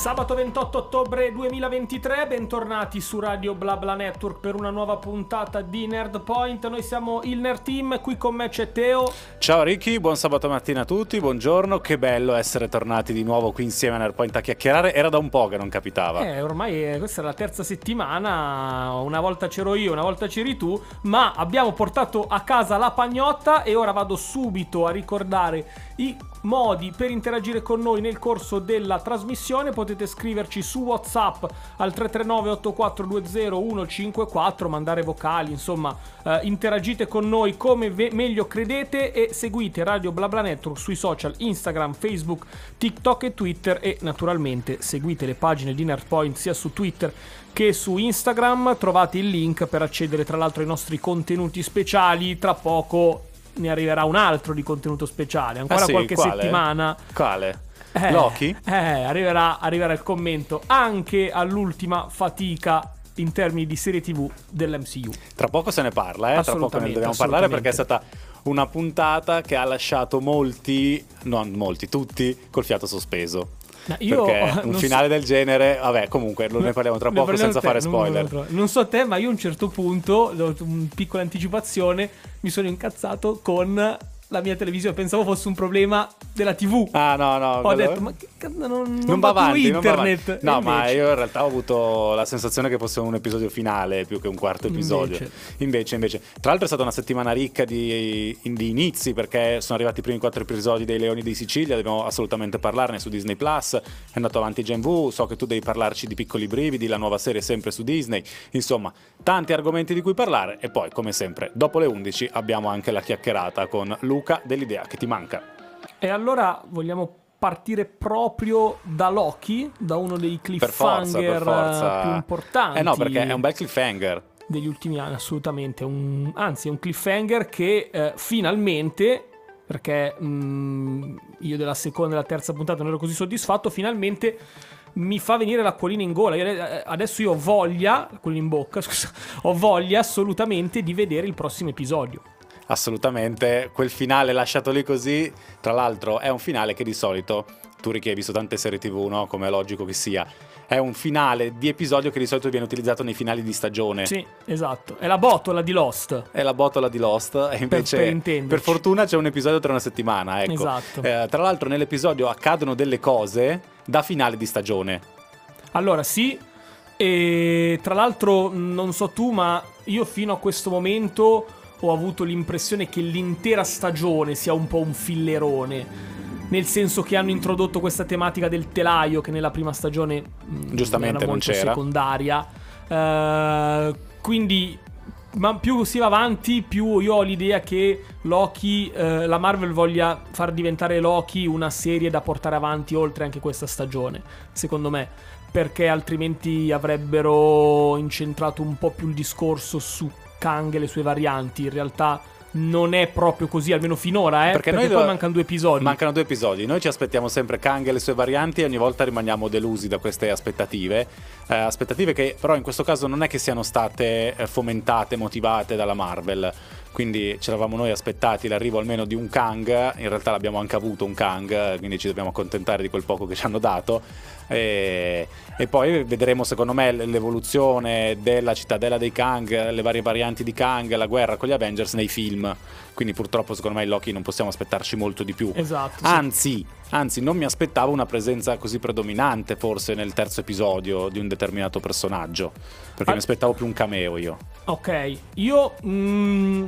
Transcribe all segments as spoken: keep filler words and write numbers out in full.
Sabato ventotto ottobre duemilaventitré, bentornati su Radio BlaBla Network per una nuova puntata di Nerd Point. Noi siamo il Nerd Team, qui con me c'è Teo. Ciao Ricky, buon sabato mattina a tutti, buongiorno, che bello essere tornati di nuovo qui insieme a Nerd Point a chiacchierare, era da un po' che non capitava. Eh, ormai eh, questa è la terza settimana, una volta c'ero io, una volta c'eri tu, ma abbiamo portato a casa la pagnotta e ora vado subito a ricordare i modi per interagire con noi nel corso della trasmissione. Potete scriverci su WhatsApp al tre tre nove otto quattro due zero uno cinque quattro, mandare vocali, insomma eh, interagite con noi come ve- meglio credete e seguite Radio BlaBla Network sui social Instagram, Facebook, TikTok e Twitter, e naturalmente seguite le pagine di Nerdpoint sia su Twitter che su Instagram. Trovate il link per accedere tra l'altro ai nostri contenuti speciali. Tra poco ne arriverà un altro di contenuto speciale, ancora ah sì, qualche quale? settimana. Quale? Eh, Loki? Eh, arriverà, arriverà il commento anche all'ultima fatica in termini di serie tivù dell'M C U. Tra poco se ne parla, eh? Tra poco ne dobbiamo parlare perché è stata una puntata che ha lasciato molti, non molti, tutti col fiato sospeso. No, io perché un finale so... del genere, vabbè, comunque ne parliamo tra poco senza te, fare spoiler. Non, non so te, ma io a un certo punto, una piccola anticipazione, mi sono incazzato con la mia televisione, pensavo fosse un problema della tivù. Ah no no, ho quello... detto ma che c***o, non, non, non va avanti, internet non va no, ma io in realtà ho avuto la sensazione che fosse un episodio finale più che un quarto episodio. Invece, invece, invece. Tra l'altro è stata una settimana ricca di, di inizi, perché sono arrivati i primi quattro episodi dei Leoni di Sicilia, dobbiamo assolutamente parlarne su Disney Plus. È andato avanti Gen V, so che tu devi parlarci di Piccoli Brividi, la nuova serie sempre su Disney. Insomma, tanti argomenti di cui parlare, e poi come sempre dopo le undici abbiamo anche la chiacchierata con Luca dell'idea che ti manca. E allora vogliamo partire proprio da Loki, da uno dei cliffhanger per forza, per forza. più importanti. Eh no, perché è un bel cliffhanger degli ultimi anni, assolutamente. Un, anzi, è un cliffhanger che eh, finalmente, perché mh, io della seconda e della terza puntata non ero così soddisfatto, finalmente mi fa venire l'acquolina in gola. Io, adesso io ho voglia, l'acquolina in bocca, scusa, ho voglia assolutamente di vedere il prossimo episodio. Assolutamente, quel finale lasciato lì così, tra l'altro è un finale che di solito, tu Ricky hai visto tante serie tivù, no? Come è logico che sia, è un finale di episodio che di solito viene utilizzato nei finali di stagione. Sì, esatto, è la botola di Lost. È la botola di Lost, e invece per, per, per fortuna c'è un episodio tra una settimana, ecco. Esatto. Eh, tra l'altro nell'episodio accadono delle cose da finale di stagione. Allora sì, e tra l'altro non so tu, ma io fino a questo momento ho avuto l'impressione che l'intera stagione sia un po' un fillerone, nel senso che hanno introdotto questa tematica del telaio che nella prima stagione giustamente era molto non c'era, secondaria, uh, quindi ma più si va avanti più io ho l'idea che Loki, uh, la Marvel voglia far diventare Loki una serie da portare avanti oltre anche questa stagione, secondo me, perché altrimenti avrebbero incentrato un po' più il discorso su Kang e le sue varianti. In realtà non è proprio così, almeno finora, eh? Perché, perché noi poi lo... mancano due episodi. Mancano due episodi. Noi ci aspettiamo sempre Kang e le sue varianti e ogni volta rimaniamo delusi da queste aspettative. Eh, aspettative che però in questo caso non è che siano state fomentate, motivate dalla Marvel. Quindi ci eravamo noi aspettati l'arrivo almeno di un Kang. In realtà l'abbiamo anche avuto un Kang, quindi ci dobbiamo accontentare di quel poco che ci hanno dato. E, e poi vedremo secondo me l'evoluzione della cittadella dei Kang, le varie varianti di Kang, la guerra con gli Avengers nei film. Quindi purtroppo secondo me Loki non possiamo aspettarci molto di più. Esatto. Anzi, sì. anzi non mi aspettavo una presenza così predominante forse nel terzo episodio di un determinato personaggio, perché ah. mi aspettavo più un cameo io. Ok, io mh,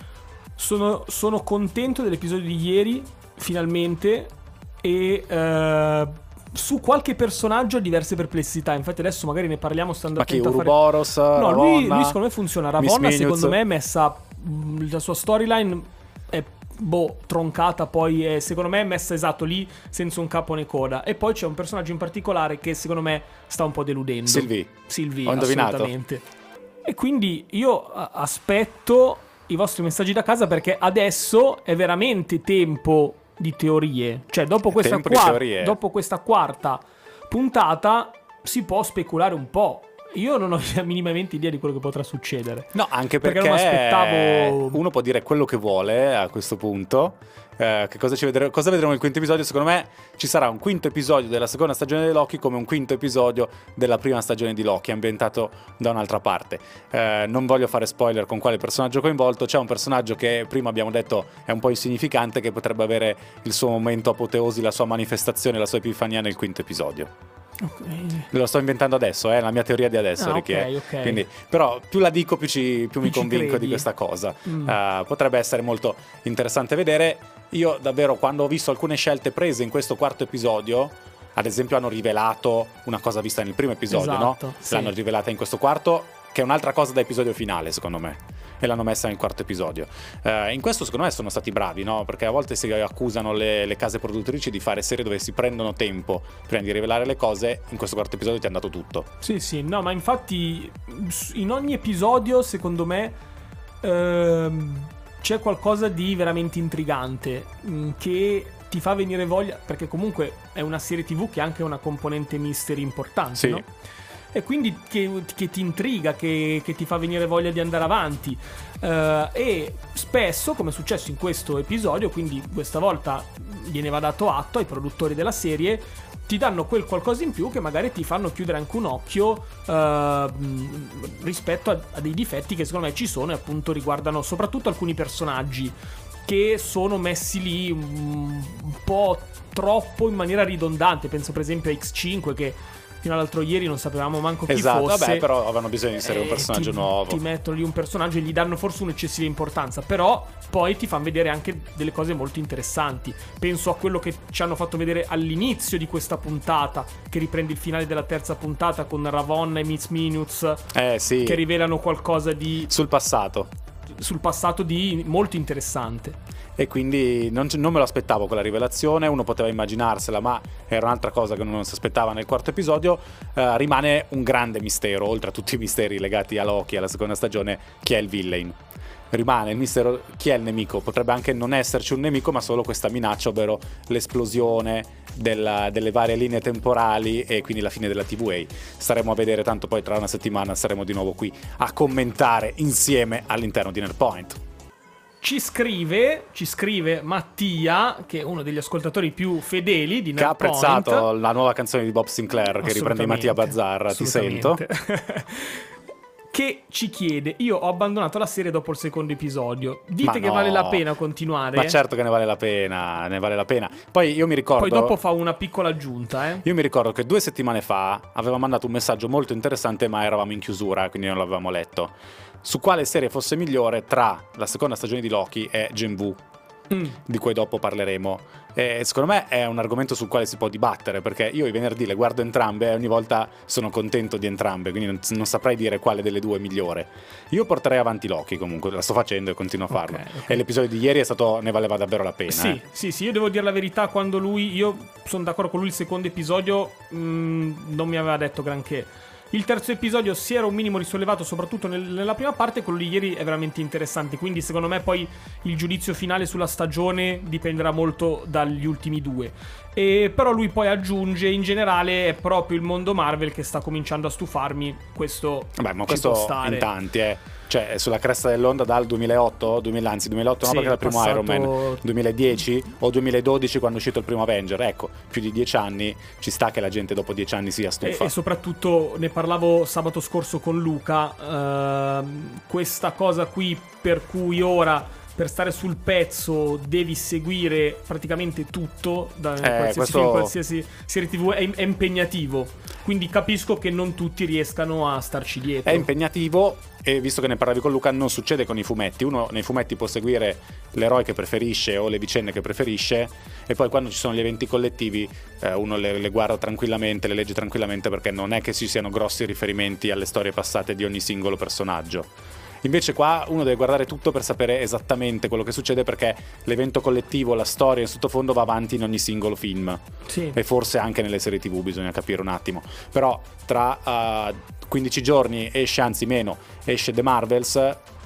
sono, sono contento dell'episodio di ieri, finalmente, e uh, su qualche personaggio ho diverse perplessità. Infatti adesso magari ne parliamo stando Ma chi, attento a fare... Uroboros, No, lui, Ravonna, lui secondo me funziona. Ravonna secondo me è messa, la sua storyline è boh, troncata, poi è, secondo me è messa esatto lì senza un capo né coda. E poi c'è un personaggio in particolare che secondo me sta un po' deludendo. Sylvie. Sylvie, ho indovinato. Assolutamente. E quindi io aspetto i vostri messaggi da casa, perché adesso è veramente tempo di teorie. Cioè dopo questa, quarta, dopo questa quarta puntata si può speculare un po'. io non ho minimamente idea di quello che potrà succedere. No, anche perché, perché non mi aspettavo... uno può dire quello che vuole a questo punto. Eh, che cosa, ci vedremo, cosa vedremo nel quinto episodio? Secondo me ci sarà un quinto episodio della seconda stagione di Loki come un quinto episodio della prima stagione di Loki, ambientato da un'altra parte. Eh, non voglio fare spoiler con quale personaggio coinvolto. C'è un personaggio che prima abbiamo detto è un po' insignificante, che potrebbe avere il suo momento apoteosi, la sua manifestazione, la sua epifania nel quinto episodio. Okay. Lo sto inventando adesso, è eh, la mia teoria di adesso, ah, Ricky. Okay, okay. Quindi, però più la dico più, ci, più, più mi convinco credi. di questa cosa. Mm. Uh, potrebbe essere molto interessante vedere. Io davvero, quando ho visto alcune scelte prese in questo quarto episodio, ad esempio hanno rivelato una cosa vista nel primo episodio, esatto, no? Sì. L'hanno rivelata in questo quarto, che è un'altra cosa da episodio finale, secondo me. E l'hanno messa nel quarto episodio. Uh, in questo secondo me sono stati bravi, no? Perché a volte si accusano le, le case produttrici di fare serie dove si prendono tempo prima di rivelare le cose. In questo quarto episodio ti è andato tutto. Sì, sì, no, ma infatti in ogni episodio, secondo me, ehm, c'è qualcosa di veramente intrigante, mh, che ti fa venire voglia, perché comunque è una serie tivù che ha anche una componente mystery importante, sì. no? E quindi che, che ti intriga, che, che ti fa venire voglia di andare avanti. Uh, e spesso, come è successo in questo episodio, quindi questa volta gliene va dato atto ai produttori della serie, ti danno quel qualcosa in più che magari ti fanno chiudere anche un occhio uh, rispetto a, a dei difetti che secondo me ci sono, e appunto riguardano soprattutto alcuni personaggi che sono messi lì un, un po' troppo in maniera ridondante. Penso per esempio a X cinque, che fino all'altro ieri non sapevamo manco chi esatto, fosse. Vabbè, però avevano bisogno di inserire un personaggio ti, nuovo. Ti mettono lì un personaggio e gli danno forse un'eccessiva importanza, però poi ti fanno vedere anche delle cose molto interessanti. Penso a quello che ci hanno fatto vedere all'inizio di questa puntata, che riprende il finale della terza puntata con Ravonna e Miss Minutes, eh, sì. che rivelano qualcosa di sul passato. sul passato di molto interessante. E quindi non, non me lo aspettavo quella rivelazione. Uno poteva immaginarsela, ma era un'altra cosa che non si aspettava nel quarto episodio. Uh, rimane un grande mistero, oltre a tutti i misteri legati a Loki, alla seconda stagione, chi è il villain. Rimane il mistero, chi è il nemico. Potrebbe anche non esserci un nemico, ma solo questa minaccia, ovvero l'esplosione della, delle varie linee temporali e quindi la fine della T V A. Staremo a vedere, tanto poi tra una settimana saremo di nuovo qui a commentare insieme all'interno di Nerdpoint. Ci scrive, ci scrive Mattia, che è uno degli ascoltatori più fedeli di Nerdpoint, che ha apprezzato la nuova canzone di Bob Sinclair che riprende Mattia Bazzar. Ti sento. Che ci chiede: io ho abbandonato la serie dopo il secondo episodio, dite ma che no, vale la pena continuare? Ma certo che ne vale la pena, ne vale la pena. Poi io mi ricordo, poi dopo fa una piccola aggiunta, eh. Io mi ricordo che due settimane fa aveva mandato un messaggio molto interessante, ma eravamo in chiusura, quindi non l'avevamo letto, su quale serie fosse migliore tra la seconda stagione di Loki e Gen V, mm. di cui dopo parleremo. E secondo me è un argomento sul quale si può dibattere, perché io i venerdì le guardo entrambe e ogni volta sono contento di entrambe, quindi non, non saprei dire quale delle due è migliore. Io porterei avanti Loki, comunque la sto facendo e continuo a farlo. Okay, okay. E l'episodio di ieri è stato, ne valeva davvero la pena. Sì, eh. sì, sì, io devo dire la verità, quando lui, io sono d'accordo con lui, il secondo episodio mh, non mi aveva detto granché. Il terzo episodio si era un minimo risollevato, soprattutto nel, nella prima parte. Quello di ieri è veramente interessante, quindi secondo me poi il giudizio finale sulla stagione dipenderà molto dagli ultimi due. E però lui poi aggiunge: in generale è proprio il mondo Marvel che sta cominciando a stufarmi. Questo Beh, ma ci questo può stare. In tanti, eh. Cioè, è sulla cresta dell'onda dal duemilaotto, duemila, anzi duemilaotto no, sì, perché era il primo passato... Iron Man, duemiladieci o duemiladodici quando è uscito il primo Avenger. Ecco, più di dieci anni, ci sta che la gente dopo dieci anni sia stufa. E, e soprattutto, ne parlavo sabato scorso con Luca, uh, questa cosa qui per cui ora, per stare sul pezzo, devi seguire praticamente tutto da eh, qualsiasi questo... film, qualsiasi serie tivù, è, è impegnativo. Quindi capisco che non tutti riescano a starci dietro. È impegnativo, e visto che ne parlavi con Luca, non succede con i fumetti. Uno nei fumetti può seguire l'eroe che preferisce o le vicende che preferisce, e poi quando ci sono gli eventi collettivi eh, uno le, le guarda tranquillamente, le legge tranquillamente, perché non è che ci siano grossi riferimenti alle storie passate di ogni singolo personaggio. Invece qua uno deve guardare tutto per sapere esattamente quello che succede, perché l'evento collettivo, la storia in sottofondo va avanti in ogni singolo film. Sì. E forse anche nelle serie tivù, bisogna capire un attimo. Però tra uh, quindici giorni esce, anzi meno, esce The Marvels.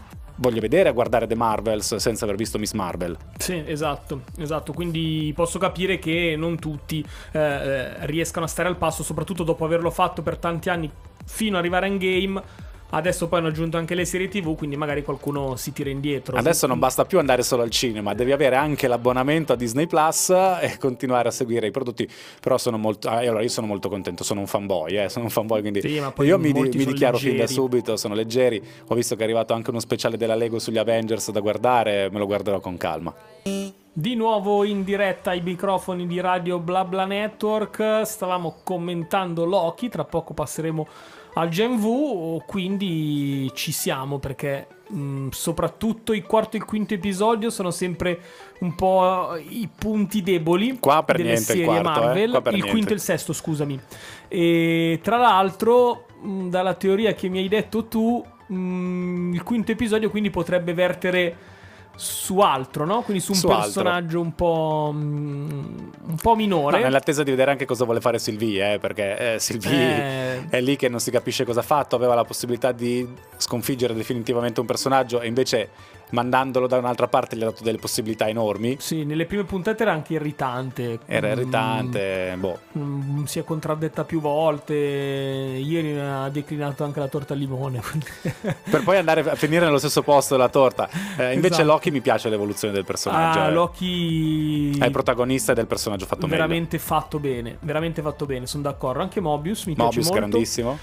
voglio vedere a guardare The Marvels senza aver visto Miss Marvel. Sì, esatto, esatto. Quindi posso capire che non tutti eh, riescano a stare al passo, soprattutto dopo averlo fatto per tanti anni fino ad arrivare a Endgame. Adesso poi hanno aggiunto anche le serie tivù, quindi magari qualcuno si tira indietro. Adesso non basta più andare solo al cinema, devi avere anche l'abbonamento a Disney Plus e continuare a seguire i prodotti. Però sono molto, ah, allora io sono molto contento, sono un fanboy, eh, sono un fanboy, quindi sì, ma poi io mi, mi dichiaro leggeri. Fin da subito, sono leggeri. Ho visto che è arrivato anche uno speciale della Lego sugli Avengers da guardare, me lo guarderò con calma. Di nuovo in diretta ai microfoni di Radio BlaBla Network, stavamo commentando Loki, tra poco passeremo al Gen V, quindi ci siamo perché mh, soprattutto il quarto e il quinto episodio sono sempre un po' i punti deboli qua per delle niente serie il quarto, Marvel, eh? Qua per il niente. quinto e il sesto, scusami. E tra l'altro, mh, dalla teoria che mi hai detto tu, mh, il quinto episodio quindi potrebbe vertere su altro, no? Quindi su un su personaggio altro. un po' un po' minore. No, nell'attesa di vedere anche cosa vuole fare Sylvie, eh, perché eh, Sylvie eh... è lì che non si capisce cosa ha fatto. Aveva la possibilità di sconfiggere definitivamente un personaggio e invece mandandolo da un'altra parte gli ha dato delle possibilità enormi. Sì, nelle prime puntate era anche irritante. Era irritante, mm, boh. Mm, si è contraddetta più volte. Ieri ha declinato anche la torta al limone. Per poi andare a finire nello stesso posto della torta. Eh, invece esatto. Loki mi piace l'evoluzione del personaggio. Ah, eh. Loki è il protagonista del personaggio fatto veramente meglio. fatto bene. Veramente fatto bene, sono d'accordo. Anche Mobius mi Mobius piace molto. grandissimo.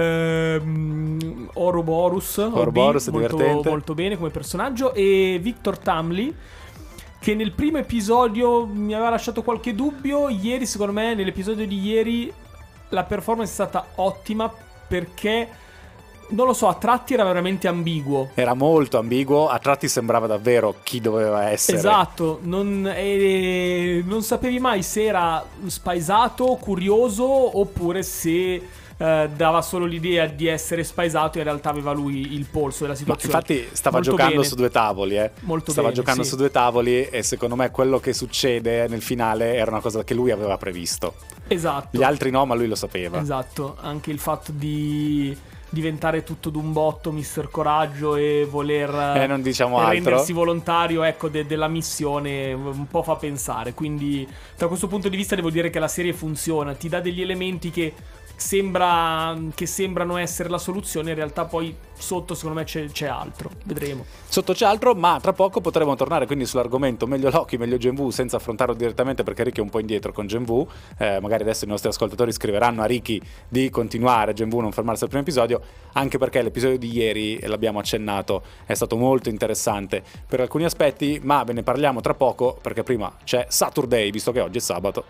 Ehm, Ouroboros, Ouroboros è molto, divertente. molto bene come personaggio. E Victor Tamley, che nel primo episodio mi aveva lasciato qualche dubbio. Ieri, secondo me, nell'episodio di ieri la performance è stata ottima, perché non lo so, a tratti era veramente ambiguo. Era molto ambiguo, a tratti sembrava davvero chi doveva essere. Esatto, non, eh, non sapevi mai se era spaesato, curioso, oppure se Uh, dava solo l'idea di essere spaesato e in realtà aveva lui il polso della situazione. Ma infatti stava molto giocando bene. su due tavoli eh. Molto stava bene, giocando sì. su due tavoli e secondo me quello che succede nel finale era una cosa che lui aveva previsto. Esatto. Gli altri no, ma lui lo sapeva. Esatto, anche il fatto di diventare tutto d'un botto mister Coraggio e voler eh, non diciamo rendersi altro. volontario, ecco, de- della missione, un po' fa pensare. Quindi da questo punto di vista devo dire che la serie funziona, ti dà degli elementi che sembra che sembrano essere la soluzione, in realtà poi sotto secondo me c'è, c'è altro, vedremo. Sotto c'è altro, ma tra poco potremo tornare quindi sull'argomento meglio Loki, meglio Gen V, senza affrontarlo direttamente perché Ricky è un po' indietro con Gen V. Eh, magari adesso i nostri ascoltatori scriveranno a Ricky di continuare Gen V, non fermarsi al primo episodio, anche perché l'episodio di ieri, l'abbiamo accennato, è stato molto interessante per alcuni aspetti, ma ve ne parliamo tra poco perché prima c'è Saturday, visto che oggi è sabato.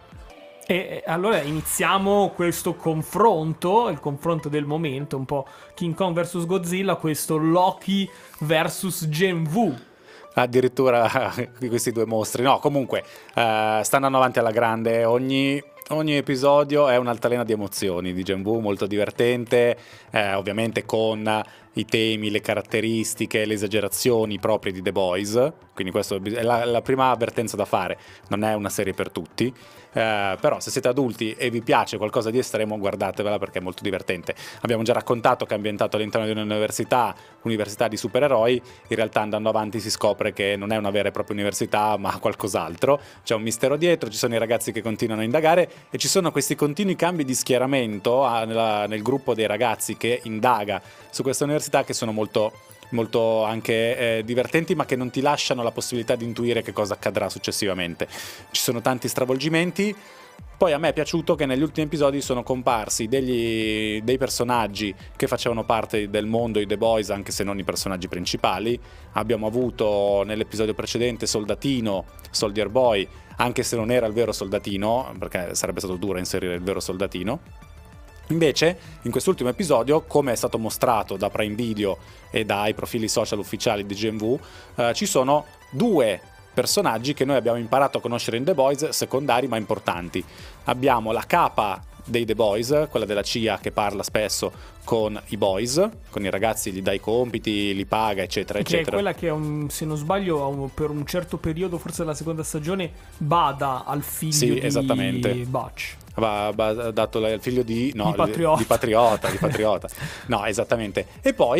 E allora iniziamo questo confronto, il confronto del momento, un po' King Kong versus Godzilla, questo Loki versus Gen V. Addirittura questi due mostri. No, comunque uh, sta andando avanti alla grande. Ogni, ogni episodio è un'altalena di emozioni di Gen V, molto divertente, eh, ovviamente con i temi, le caratteristiche, le esagerazioni proprie di The Boys. Quindi questa è la, la prima avvertenza da fare. Non è una serie per tutti, eh, però se siete adulti e vi piace qualcosa di estremo, guardatevela perché è molto divertente. Abbiamo già raccontato che è ambientato all'interno di un'università, università di supereroi. In realtà andando avanti si scopre che non è una vera e propria università, ma qualcos'altro. C'è un mistero dietro, ci sono i ragazzi che continuano a indagare e ci sono questi continui cambi di schieramento a, nella, nel gruppo dei ragazzi che indaga su questa università, che sono molto, molto anche eh, divertenti, ma che non ti lasciano la possibilità di intuire che cosa accadrà successivamente. Ci sono tanti stravolgimenti. Poi a me è piaciuto che negli ultimi episodi sono comparsi degli, dei personaggi che facevano parte del mondo di The Boys, anche se non i personaggi principali. Abbiamo avuto nell'episodio precedente Soldatino, Soldier Boy, anche se non era il vero Soldatino, perché sarebbe stato duro inserire il vero Soldatino. Invece, in quest'ultimo episodio, come è stato mostrato da Prime Video e dai profili social ufficiali di Gen V, eh, ci sono due personaggi che noi abbiamo imparato a conoscere in The Boys, secondari ma importanti. Abbiamo la capa dei The Boys, quella della C I A che parla spesso con i boys, con i ragazzi, gli dà i compiti, li paga, eccetera, che eccetera. È quella che, un, se non sbaglio, per un certo periodo, forse della seconda stagione, bada al figlio sì, di esattamente. Butch. Va, dato il figlio di, no, di Patriota. Di Patriota, di Patriota. No, esattamente. E poi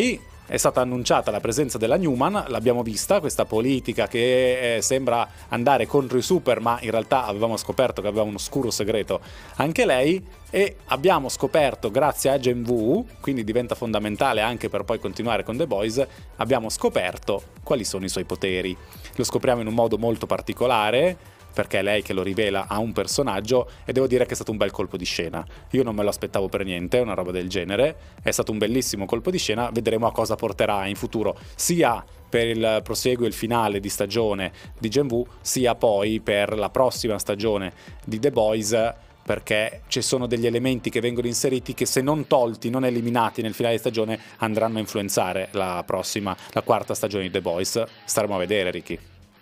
è stata annunciata la presenza della Newman, l'abbiamo vista, questa politica che eh, sembra andare contro i super, ma in realtà avevamo scoperto che aveva un oscuro segreto anche lei, e abbiamo scoperto, grazie a Gen V, quindi diventa fondamentale anche per poi continuare con The Boys, abbiamo scoperto quali sono i suoi poteri. Lo scopriamo in un modo molto particolare, perché è lei che lo rivela a un personaggio, e devo dire che è stato un bel colpo di scena. Io non me lo aspettavo per niente, una roba del genere. È stato un bellissimo colpo di scena, vedremo a cosa porterà in futuro, sia per il proseguo e il finale di stagione di Gen V, sia poi per la prossima stagione di The Boys, perché ci sono degli elementi che vengono inseriti che, se non tolti, non eliminati nel finale di stagione, andranno a influenzare la prossima, la quarta stagione di The Boys. Staremo a vedere, Ricky.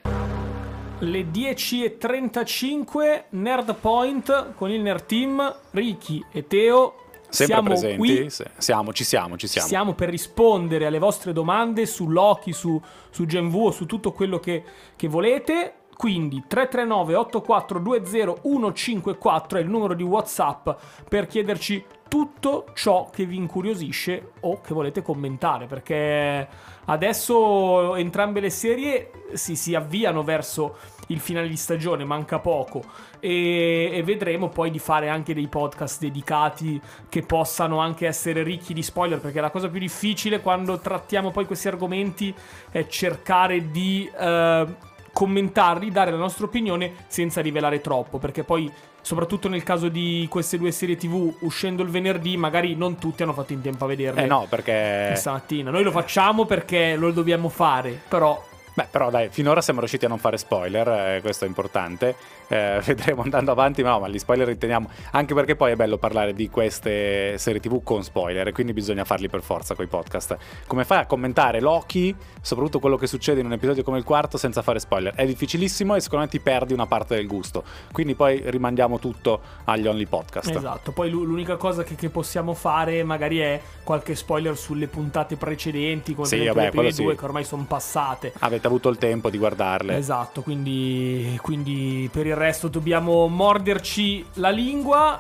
Le dieci e trentacinque, Nerd Point con il Nerd Team, Ricky e Teo. Sempre siamo presenti, qui, siamo, ci siamo, ci siamo. Siamo per rispondere alle vostre domande su Loki, su, su Gen V o su tutto quello che, che volete. Quindi tre tre nove otto quattro due zero uno cinque quattro è il numero di WhatsApp per chiederci tutto ciò che vi incuriosisce o che volete commentare, perché adesso entrambe le serie si, si avviano verso il finale di stagione, manca poco, e, e vedremo poi di fare anche dei podcast dedicati che possano anche essere ricchi di spoiler, perché la cosa più difficile quando trattiamo poi questi argomenti è cercare di eh, commentarli, dare la nostra opinione senza rivelare troppo, perché poi soprattutto nel caso di queste due serie tv uscendo il venerdì magari non tutti hanno fatto in tempo a vederle. Eh no, perché stamattina noi lo facciamo perché lo dobbiamo fare, però Beh, però dai, finora siamo riusciti a non fare spoiler, eh, questo è importante. Eh, vedremo andando avanti, ma no, ma gli spoiler riteniamo, anche perché poi è bello parlare di queste serie tv con spoiler, e quindi bisogna farli per forza coi podcast. Come fai a commentare Loki, soprattutto quello che succede in un episodio come il quarto, senza fare spoiler? È difficilissimo e secondo me ti perdi una parte del gusto, quindi poi rimandiamo tutto agli only podcast. Esatto, poi l'unica cosa che, che possiamo fare magari è qualche spoiler sulle puntate precedenti, come sì, per vabbè, le prime sì. due che ormai sono passate. Avete avuto il tempo di guardarle. Esatto, quindi, quindi per il resto dobbiamo morderci la lingua.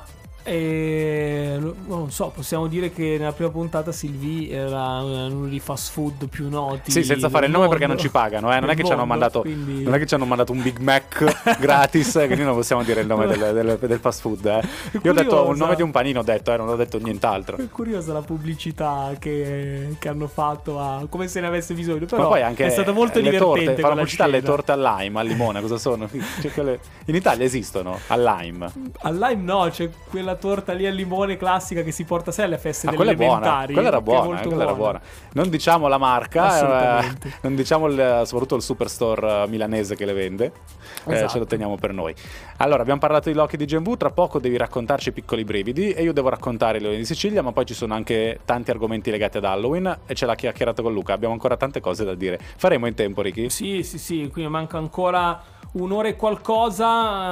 E non so, possiamo dire che nella prima puntata Sylvie era uno dei fast food più noti. Sì, senza fare il nome mondo, perché non ci pagano, eh? non, è che mondo, ci hanno mandato, quindi... non è che ci hanno mandato un Big Mac gratis, quindi non possiamo dire il nome del, del, del fast food. Eh. Io ho detto il nome di un panino, ho detto, eh, non ho detto nient'altro. È curiosa la pubblicità che, che hanno fatto, a, come se ne avesse bisogno. Però ma poi anche è stata molto le divertente. Torte, fa la pubblicità alle scena. torte al lime, al limone, cosa sono? Cioè, quelle... In Italia esistono, al lime. Al lime no, c'è quella torta lì al limone classica che si porta sai alle feste ah, delle quella elementari. Quella era buona, molto quella buona. era buona. Non diciamo la marca, eh, Assolutamente. non diciamo il, soprattutto il superstore milanese che le vende. Esatto. Eh, ce lo teniamo per noi. Allora, abbiamo parlato di Loki di Gen V, tra poco devi raccontarci Piccoli Brividi e io devo raccontare i Leoni di Sicilia, ma poi ci sono anche tanti argomenti legati ad Halloween e ce l'ha chiacchierato con Luca. Abbiamo ancora tante cose da dire. Faremo in tempo, Ricky? Sì, sì, sì, quindi manca ancora un'ora e qualcosa,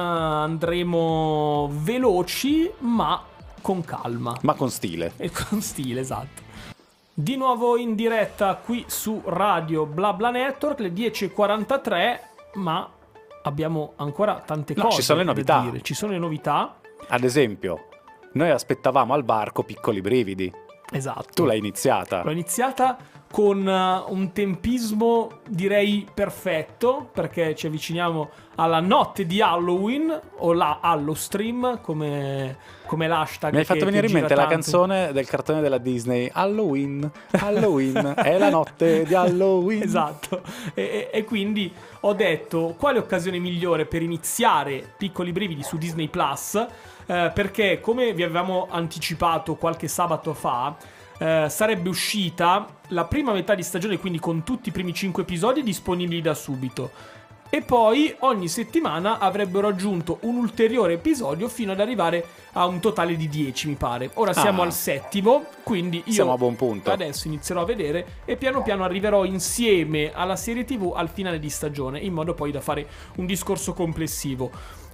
andremo veloci, ma con calma. Ma con stile. E con stile, esatto. Di nuovo in diretta qui su Radio BlaBla Network, le dieci e quarantatré, ma abbiamo ancora tante no, cose ci sono le da novità. dire. Ci sono le novità. Ad esempio, noi aspettavamo al varco Piccoli Brividi. Esatto. Tu l'hai iniziata. L'ho iniziata con uh, un tempismo direi perfetto, perché ci avviciniamo alla notte di Halloween, o la Hallowstream come, come l'hashtag. Mi hai fatto che, venire che in mente la tanto. canzone del cartone della Disney, Halloween, Halloween, è la notte di Halloween. Esatto, e, e, e quindi ho detto quale occasione migliore per iniziare Piccoli Brividi su Disney Plus, eh, perché come vi avevamo anticipato qualche sabato fa, eh, sarebbe uscita la prima metà di stagione, quindi con tutti i primi cinque episodi disponibili da subito, e poi ogni settimana avrebbero aggiunto un ulteriore episodio fino ad arrivare a un totale di dieci, mi pare. Ora siamo Ah. al settimo, quindi io Siamo a buon punto. adesso inizierò a vedere e piano piano arriverò insieme alla serie tv al finale di stagione, in modo poi da fare un discorso complessivo.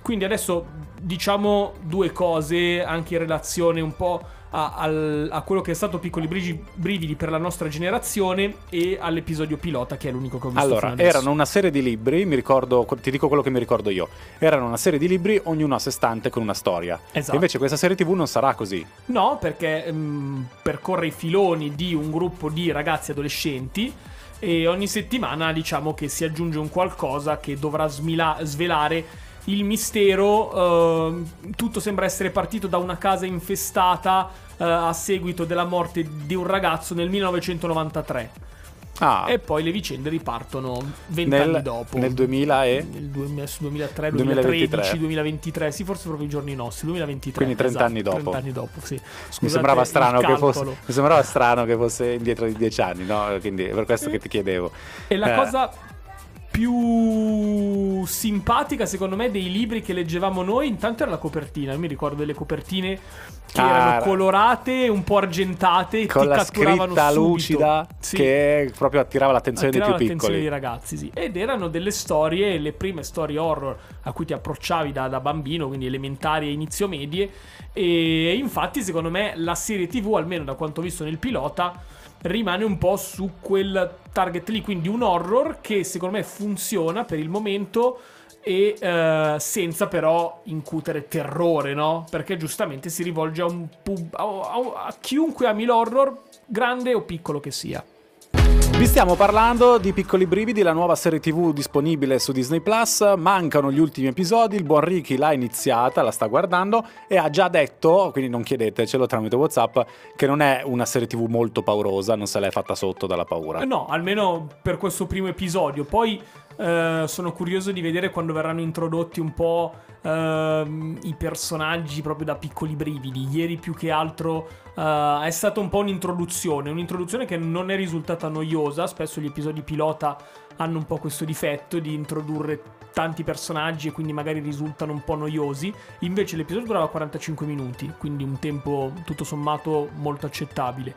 quindi adesso diciamo due cose anche in relazione un po' a, al, a quello che è stato Piccoli Brividi per la nostra generazione e all'episodio pilota, che è l'unico che ho visto. Allora, erano una serie di libri, mi ricordo, ti dico quello che mi ricordo io. Erano una serie di libri, ognuno a sé stante con una storia. Esatto. E invece questa serie tivù non sarà così. No, perché mh, percorre i filoni di un gruppo di ragazzi adolescenti e ogni settimana diciamo che si aggiunge un qualcosa che dovrà smila- svelare il mistero. Uh, tutto sembra essere partito da una casa infestata uh, a seguito della morte di un ragazzo nel millenovecentonovantatré. Ah. E poi le vicende ripartono vent'anni dopo. Nel duemila e? Nel duemilatré, duemilatredici, duemilatredici, duemilaventitré, sì, forse proprio i giorni nostri, duemilaventitré. Quindi trenta esatto, anni dopo. trenta anni dopo, sì. Scusate, mi sembrava strano che fosse calcolo. mi sembrava strano che fosse indietro di dieci anni, no? Quindi è per questo che ti chiedevo. E la eh. cosa più simpatica secondo me dei libri che leggevamo noi intanto era la copertina. Io mi ricordo delle copertine che ah, erano colorate, un po' argentate, con ti la catturavano scritta subito. lucida, sì. Che proprio attirava l'attenzione attirava dei più l'attenzione piccoli dei ragazzi, sì. Ed erano delle storie, le prime storie horror a cui ti approcciavi da, da bambino, quindi elementari e inizio medie. E infatti secondo me la serie tivù, almeno da quanto ho visto nel pilota, rimane un po' su quel target lì, quindi un horror che secondo me funziona per il momento e eh, senza però incutere terrore, no? Perché giustamente si rivolge a un pub- a, a, a chiunque ami l'horror, grande o piccolo che sia. Vi stiamo parlando di Piccoli Brividi, la nuova serie tivù disponibile su Disney Plus. Mancano gli ultimi episodi, il buon Ricky l'ha iniziata, la sta guardando e ha già detto, quindi non chiedetecelo tramite WhatsApp, che non è una serie tivù molto paurosa, non se l'è fatta sotto dalla paura. No, almeno per questo primo episodio. Poi eh, sono curioso di vedere quando verranno introdotti un po' eh, i personaggi proprio da Piccoli Brividi. Ieri più che altro Uh, è stata un po' un'introduzione, un'introduzione che non è risultata noiosa. Spesso gli episodi pilota hanno un po' questo difetto di introdurre tanti personaggi e quindi magari risultano un po' noiosi. Invece l'episodio durava quarantacinque minuti, quindi un tempo tutto sommato molto accettabile.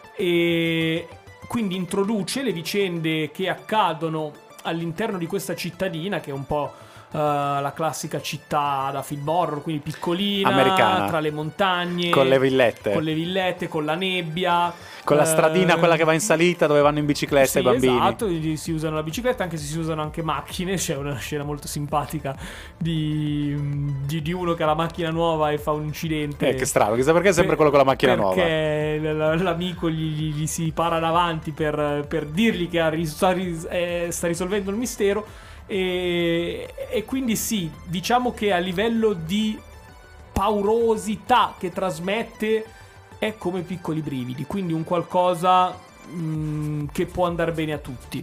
E quindi introduce le vicende che accadono all'interno di questa cittadina, che è un po' Uh, la classica città da film horror, quindi piccolina, americana, tra le montagne, con le villette, con le villette, con la nebbia, con la uh, stradina, quella che va in salita dove vanno in bicicletta sì, i bambini. Esatto, si usano la bicicletta, anche se si usano anche macchine. C'è una scena molto simpatica di, di, di uno che ha la macchina nuova e fa un incidente. Eh, che strano, chissà perché è sempre quello con la macchina perché nuova. Perché l'amico gli, gli, gli si para davanti per, per dirgli che ha ris- sta, ris- eh, sta risolvendo il mistero. E, e quindi sì, diciamo che a livello di paurosità che trasmette è come Piccoli Brividi, quindi un qualcosa mh, che può andare bene a tutti.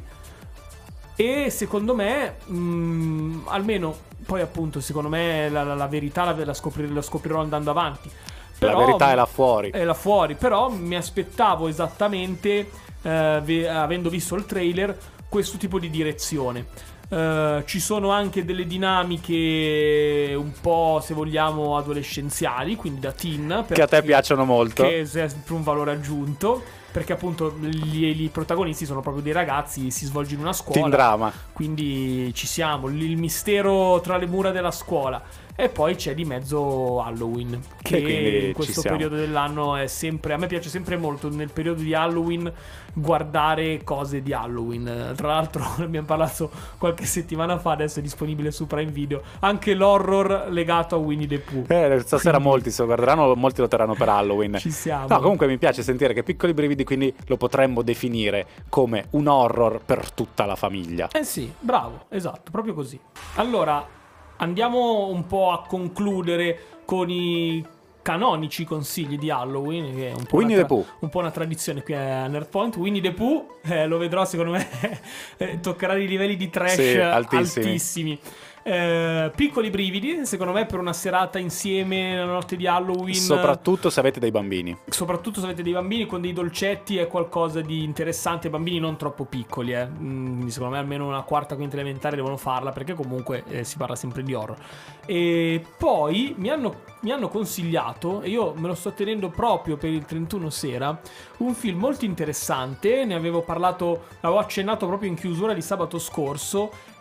E secondo me mh, almeno poi appunto secondo me la, la, la verità la, la, scoprir- la scoprirò andando avanti. Però, la verità è là fuori. È là fuori, però mi aspettavo esattamente, eh, ve- avendo visto il trailer, questo tipo di direzione. Uh, ci sono anche delle dinamiche un po', se vogliamo, adolescenziali, quindi da teen, che a te piacciono molto, che è sempre un valore aggiunto, perché appunto gli, gli protagonisti sono proprio dei ragazzi, si svolge in una scuola, teen drama, quindi ci siamo, il mistero tra le mura della scuola. E poi c'è di mezzo Halloween, che in questo periodo dell'anno è sempre, a me piace sempre molto nel periodo di Halloween guardare cose di Halloween. Tra l'altro abbiamo parlato qualche settimana fa, adesso è disponibile su Prime Video, anche l'horror legato a Winnie the Pooh. Eh, stasera quindi molti se lo guarderanno, molti lo terranno per Halloween. Ci siamo. No, comunque mi piace sentire che Piccoli Brividi quindi lo potremmo definire come un horror per tutta la famiglia. Eh sì, bravo, esatto, proprio così. Allora, andiamo un po' a concludere con i canonici consigli di Halloween, che è un po', Winnie una, the Pooh. un po' una tradizione qui a Nerdpoint. Winnie the Pooh, eh, lo vedrò secondo me, eh, toccherà dei livelli di trash sì, altissimi. altissimi. Eh, Piccoli Brividi, secondo me, per una serata insieme la notte di Halloween, soprattutto se avete dei bambini, soprattutto se avete dei bambini con dei dolcetti, è qualcosa di interessante. Bambini non troppo piccoli, eh. mm, secondo me almeno una quarta, quinta elementare devono farla, perché comunque eh, si parla sempre di horror. E poi mi hanno, mi hanno consigliato, e io me lo sto tenendo proprio per il trentuno sera, un film molto interessante. Ne avevo parlato, l'avevo accennato proprio in chiusura di sabato scorso,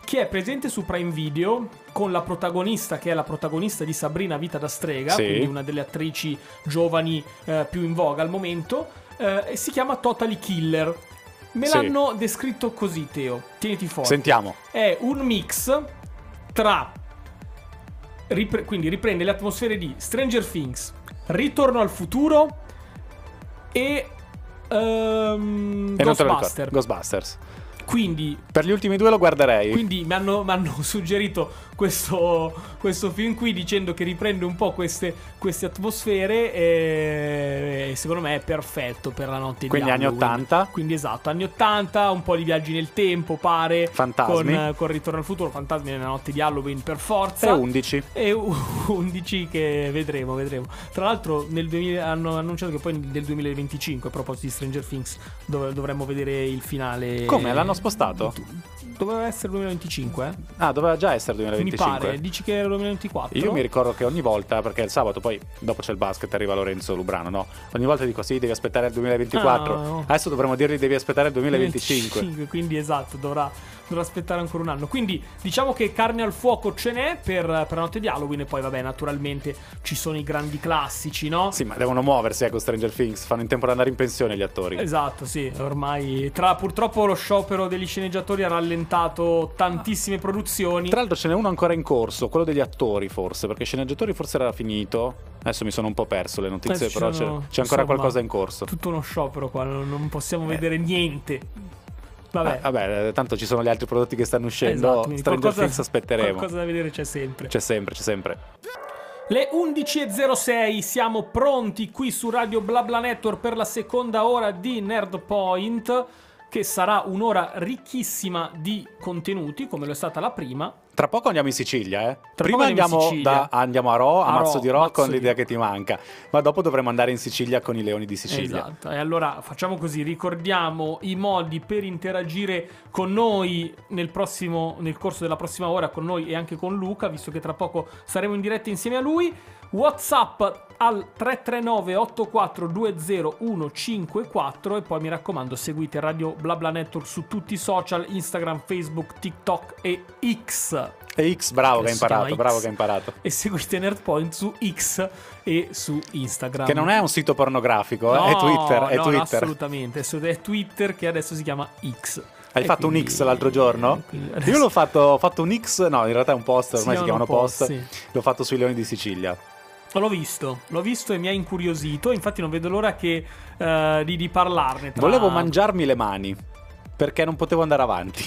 che è presente su Prime Video con la protagonista che è la protagonista di Sabrina Vita da strega, sì. quindi una delle attrici giovani eh, più in voga al momento, eh, e si chiama Totally Killer. Me sì. l'hanno descritto così, Teo, tieniti forte. Sentiamo. È un mix tra ripre- quindi riprende le atmosfere di Stranger Things, Ritorno al futuro e um, e Ghostbusters. Ghostbusters. Quindi per gli ultimi due lo guarderei. Quindi mi hanno, mi hanno suggerito questo, questo film qui dicendo che riprende un po' queste, queste atmosfere e, e secondo me è perfetto per la notte quindi di anni Halloween. ottanta. Quindi esatto, anni ottanta, un po' di viaggi nel tempo, pare. Fantasmi. Con, con Ritorno al futuro, fantasmi nella notte di Halloween per forza. E undici. E undici che vedremo, vedremo. Tra l'altro nel duemila, hanno annunciato che poi nel duemilaventicinque, a proposito di Stranger Things, dov- dovremmo vedere il finale. Come? L'hanno spostato? Doveva essere duemilaventicinque, eh? Ah, doveva già essere duemilaventicinque. Mi pare, dici che era duemilaventiquattro. Io mi ricordo che ogni volta, perché il sabato poi dopo c'è il basket, arriva Lorenzo Lubrano, no? Ogni volta dico sì, devi aspettare il duemilaventiquattro. Ah, no. Adesso dovremmo dirgli devi aspettare il duemilaventicinque. Quindi esatto, dovrà, dovrà aspettare ancora un anno. Quindi diciamo che carne al fuoco ce n'è per, per la notte di Halloween. E poi vabbè, naturalmente ci sono i grandi classici, no? Sì, ma devono muoversi eh, con Stranger Things, fanno in tempo ad andare in pensione gli attori. Esatto, sì, ormai tra purtroppo lo sciopero degli sceneggiatori ha rallentato tantissime produzioni. Tra l'altro ce n'è uno ancora in corso, quello degli attori forse, perché sceneggiatori forse era finito. Adesso mi sono un po' perso le notizie, Adesso però c'è, c'è, c'è ancora insomma, qualcosa in corso. Tutto uno sciopero qua, non, non possiamo eh. vedere niente. Vabbè. Ah, vabbè, tanto ci sono gli altri prodotti che stanno uscendo. Esatto, Stranger qualcosa, Things aspetteremo. Qualcosa da vedere c'è sempre. C'è sempre, c'è sempre. Le undici e zero sei, siamo pronti qui su Radio BlaBla Network per la seconda ora di Nerd Point, che sarà un'ora ricchissima di contenuti, come lo è stata la prima. Tra poco andiamo in Sicilia, eh. Tra Prima andiamo, Sicilia. Da, andiamo a Ro, a, a Mazzo Ro, di Ro Mazzo con di l'idea Ro. che ti manca. Ma dopo dovremo andare in Sicilia con i Leoni di Sicilia. Esatto, e allora facciamo così, ricordiamo i modi per interagire con noi nel prossimo, nel corso della prossima ora, con noi e anche con Luca, visto che tra poco saremo in diretta insieme a lui. WhatsApp al tre tre nove otto quattro due zero uno cinque quattro e poi mi raccomando seguite Radio BlaBla Network su tutti i social, Instagram, Facebook, TikTok e X. E X, bravo che hai si chiama imparato, X. bravo che hai imparato. E seguite Nerdpoint su X e su Instagram. Che non è un sito pornografico, no, eh? È Twitter, è no, Twitter. No, assolutamente, è Twitter che adesso si chiama X. Hai E fatto quindi, un X l'altro giorno? adesso... Io l'ho fatto, ho fatto un X, no, in realtà è un post, ormai si, si chiamano post. post. Sì. L'ho fatto sui Leoni di Sicilia. L'ho visto, l'ho visto e mi ha incuriosito, infatti non vedo l'ora che uh, di, di parlarne. Tra... Volevo mangiarmi le mani, perché non potevo andare avanti.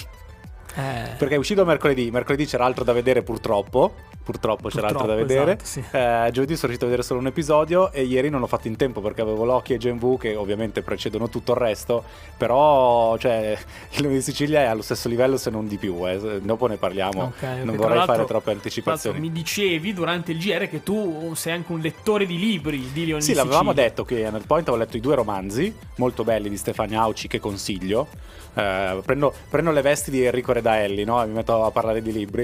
Eh. Perché è uscito mercoledì, mercoledì c'era altro da vedere purtroppo. Purtroppo c'era Purtroppo, altro da vedere. esatto, sì. eh, Giovedì sono riuscito a vedere solo un episodio e ieri non l'ho fatto in tempo perché avevo Loki e Gen V che ovviamente precedono tutto il resto. Però, cioè, il Leone di Sicilia è allo stesso livello se non di più. Eh. Dopo ne parliamo. Okay, non okay. vorrei fare troppe Tra anticipazioni. mi dicevi durante il G R che tu sei anche un lettore di libri di Leone Sì, di l'avevamo Sicilia. detto che a Nerd Point avevo letto i due romanzi molto belli di Stefania Auci che consiglio. Uh, prendo, prendo le vesti di Enrico Redaelli, no? E mi metto a parlare di libri.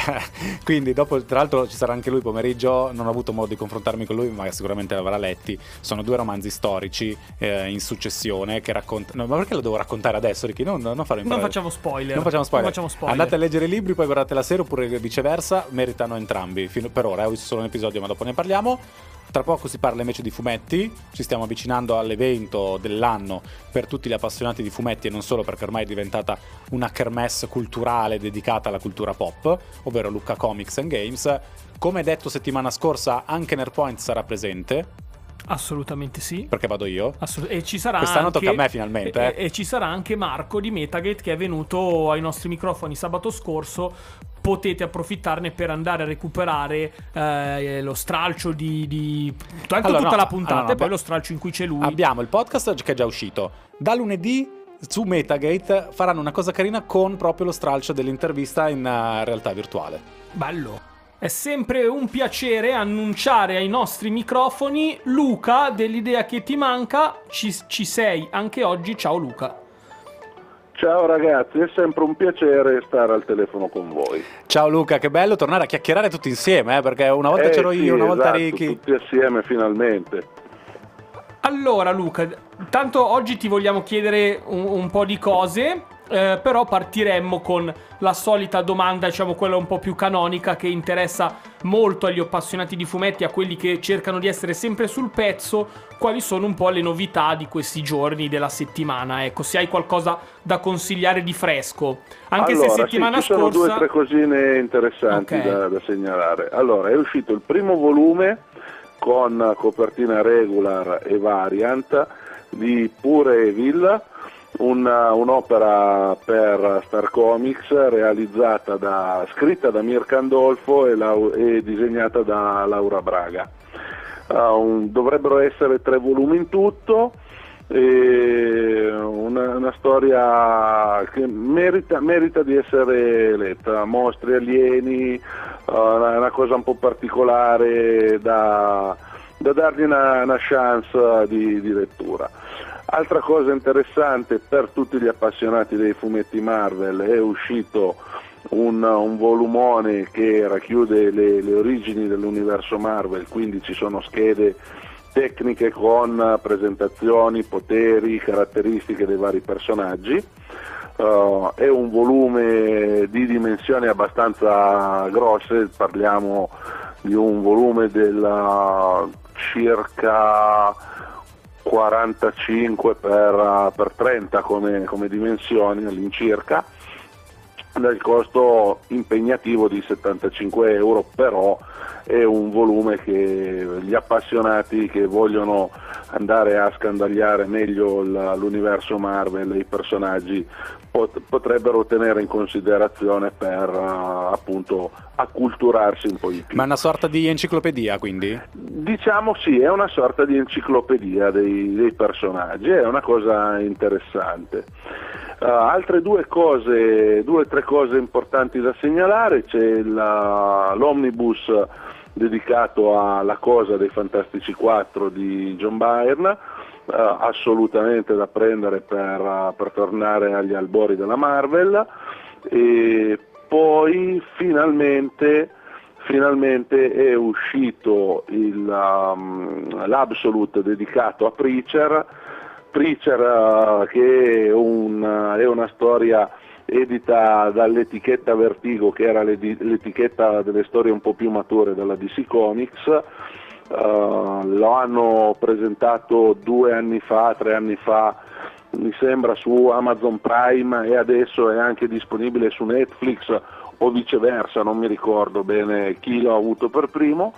Quindi dopo, tra l'altro, ci sarà anche lui pomeriggio. Non ho avuto modo di confrontarmi con lui, ma sicuramente l'avrà letti. Sono due romanzi storici eh, in successione che raccontano. No, ma perché lo devo raccontare adesso, Ricky? Non, non, fare non facciamo spoiler. Non facciamo spoiler. Non facciamo spoiler. Andate a leggere i libri, poi guardate la serie, oppure viceversa. Meritano entrambi. Fino, per ora, eh, ho visto solo un episodio, ma dopo ne parliamo. Tra poco si parla invece di fumetti, ci stiamo avvicinando all'evento dell'anno per tutti gli appassionati di fumetti e non solo, perché ormai è diventata una kermesse culturale dedicata alla cultura pop, ovvero Lucca Comics and Games. Come detto settimana scorsa, anche Nerdpoint sarà presente. Assolutamente sì. Perché vado io. Assolut- e ci sarà Quest'anno anche, tocca a me finalmente. E, eh. e ci sarà anche Marco di Metagate che è venuto ai nostri microfoni sabato scorso. Potete approfittarne per andare a recuperare eh, lo stralcio di, di anche allora, tutta no, la puntata allora, no, e poi beh, lo stralcio in cui c'è lui. Abbiamo il podcast che è già uscito. Da lunedì su Metagate faranno una cosa carina con proprio lo stralcio dell'intervista in uh, realtà virtuale. Bello. È sempre un piacere annunciare ai nostri microfoni Luca dell'idea che ti manca. Ci, ci sei anche oggi. Ciao Luca. Ciao ragazzi, è sempre un piacere stare al telefono con voi. Ciao Luca, che bello tornare a chiacchierare tutti insieme, eh, perché una volta eh, c'ero sì, io, una volta esatto, Ricky. tutti assieme finalmente. Allora Luca, tanto oggi ti vogliamo chiedere un, un po' di cose. eh, però partiremmo con la solita domanda, diciamo quella un po' più canonica, che interessa molto agli appassionati di fumetti, a quelli che cercano di essere sempre sul pezzo: quali sono un po' le novità di questi giorni della settimana? Ecco, se hai qualcosa da consigliare di fresco, anche allora, se settimana sì, ci sono scorsa due o tre cosine interessanti Ok. da, da segnalare. Allora, è uscito il primo volume con copertina regular e variant di Pure Evil, una, un'opera per Star Comics realizzata da, scritta da Mirka Andolfo e, lau- e disegnata da Laura Braga. Uh, un- dovrebbero essere tre volumi in tutto, e una, una storia che merita, merita di essere letta. Mostri alieni, uh, una, una cosa un po' particolare da, da dargli una, una chance di, di lettura. Altra cosa interessante per tutti gli appassionati dei fumetti Marvel: è uscito un, un volumone che racchiude le, le origini dell'universo Marvel, quindi ci sono schede tecniche con presentazioni, poteri, caratteristiche dei vari personaggi. Uh, è un volume di dimensioni abbastanza grosse, parliamo di un volume della circa quarantacinque per, per trenta come, come dimensioni all'incirca, del costo impegnativo di settantacinque euro, però è un volume che gli appassionati che vogliono andare a scandagliare meglio l'universo Marvel e i personaggi pot- potrebbero tenere in considerazione per uh, appunto acculturarsi un po' di più. Ma è una sorta di enciclopedia, quindi? Diciamo sì, è una sorta di enciclopedia dei, dei personaggi, è una cosa interessante. Uh, altre due cose, due o tre cose importanti da segnalare: c'è la, l'omnibus dedicato alla Cosa dei Fantastici quattro di John Byrne, uh, assolutamente da prendere per, uh, per tornare agli albori della Marvel. E poi finalmente finalmente è uscito il, um, l'Absolute dedicato a Preacher. Preacher uh, che è, un, uh, è una storia edita dall'etichetta Vertigo, che era l'etichetta delle storie un po' più mature della D C Comics. Uh, lo hanno presentato due anni fa, tre anni fa, mi sembra, su Amazon Prime, e adesso è anche disponibile su Netflix o viceversa, non mi ricordo bene chi l'ha avuto per primo,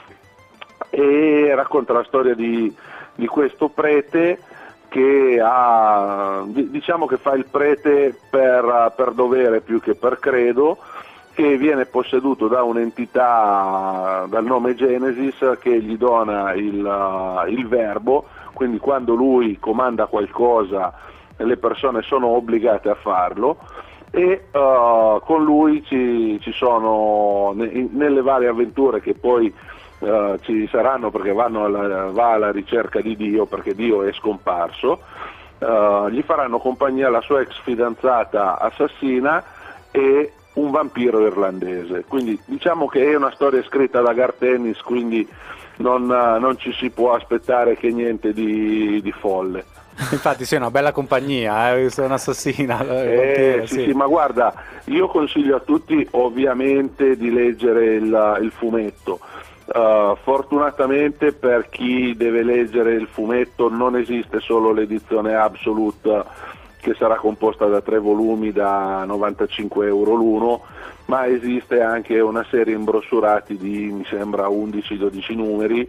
e racconta la storia di, di questo prete che ha, diciamo che fa il prete per, per dovere più che per credo, che viene posseduto da un'entità dal nome Genesis che gli dona il, il verbo, quindi quando lui comanda qualcosa le persone sono obbligate a farlo, e uh, con lui ci, ci sono ne, nelle varie avventure che poi uh, ci saranno, perché vanno alla, va alla ricerca di Dio, perché Dio è scomparso. Uh, gli faranno compagnia la sua ex fidanzata assassina e un vampiro irlandese, quindi diciamo che è una storia scritta da Garth Ennis, quindi non, uh, non ci si può aspettare che niente di, di folle. Infatti sì, è una bella compagnia, eh? Sei un'assassina. Eh, sì, sì. sì, ma guarda, io consiglio a tutti ovviamente di leggere il, il fumetto. Uh, fortunatamente per chi deve leggere il fumetto non esiste solo l'edizione Absolute, che sarà composta da tre volumi da novantacinque euro l'uno, ma esiste anche una serie in brossurati di, mi sembra, undici dodici numeri,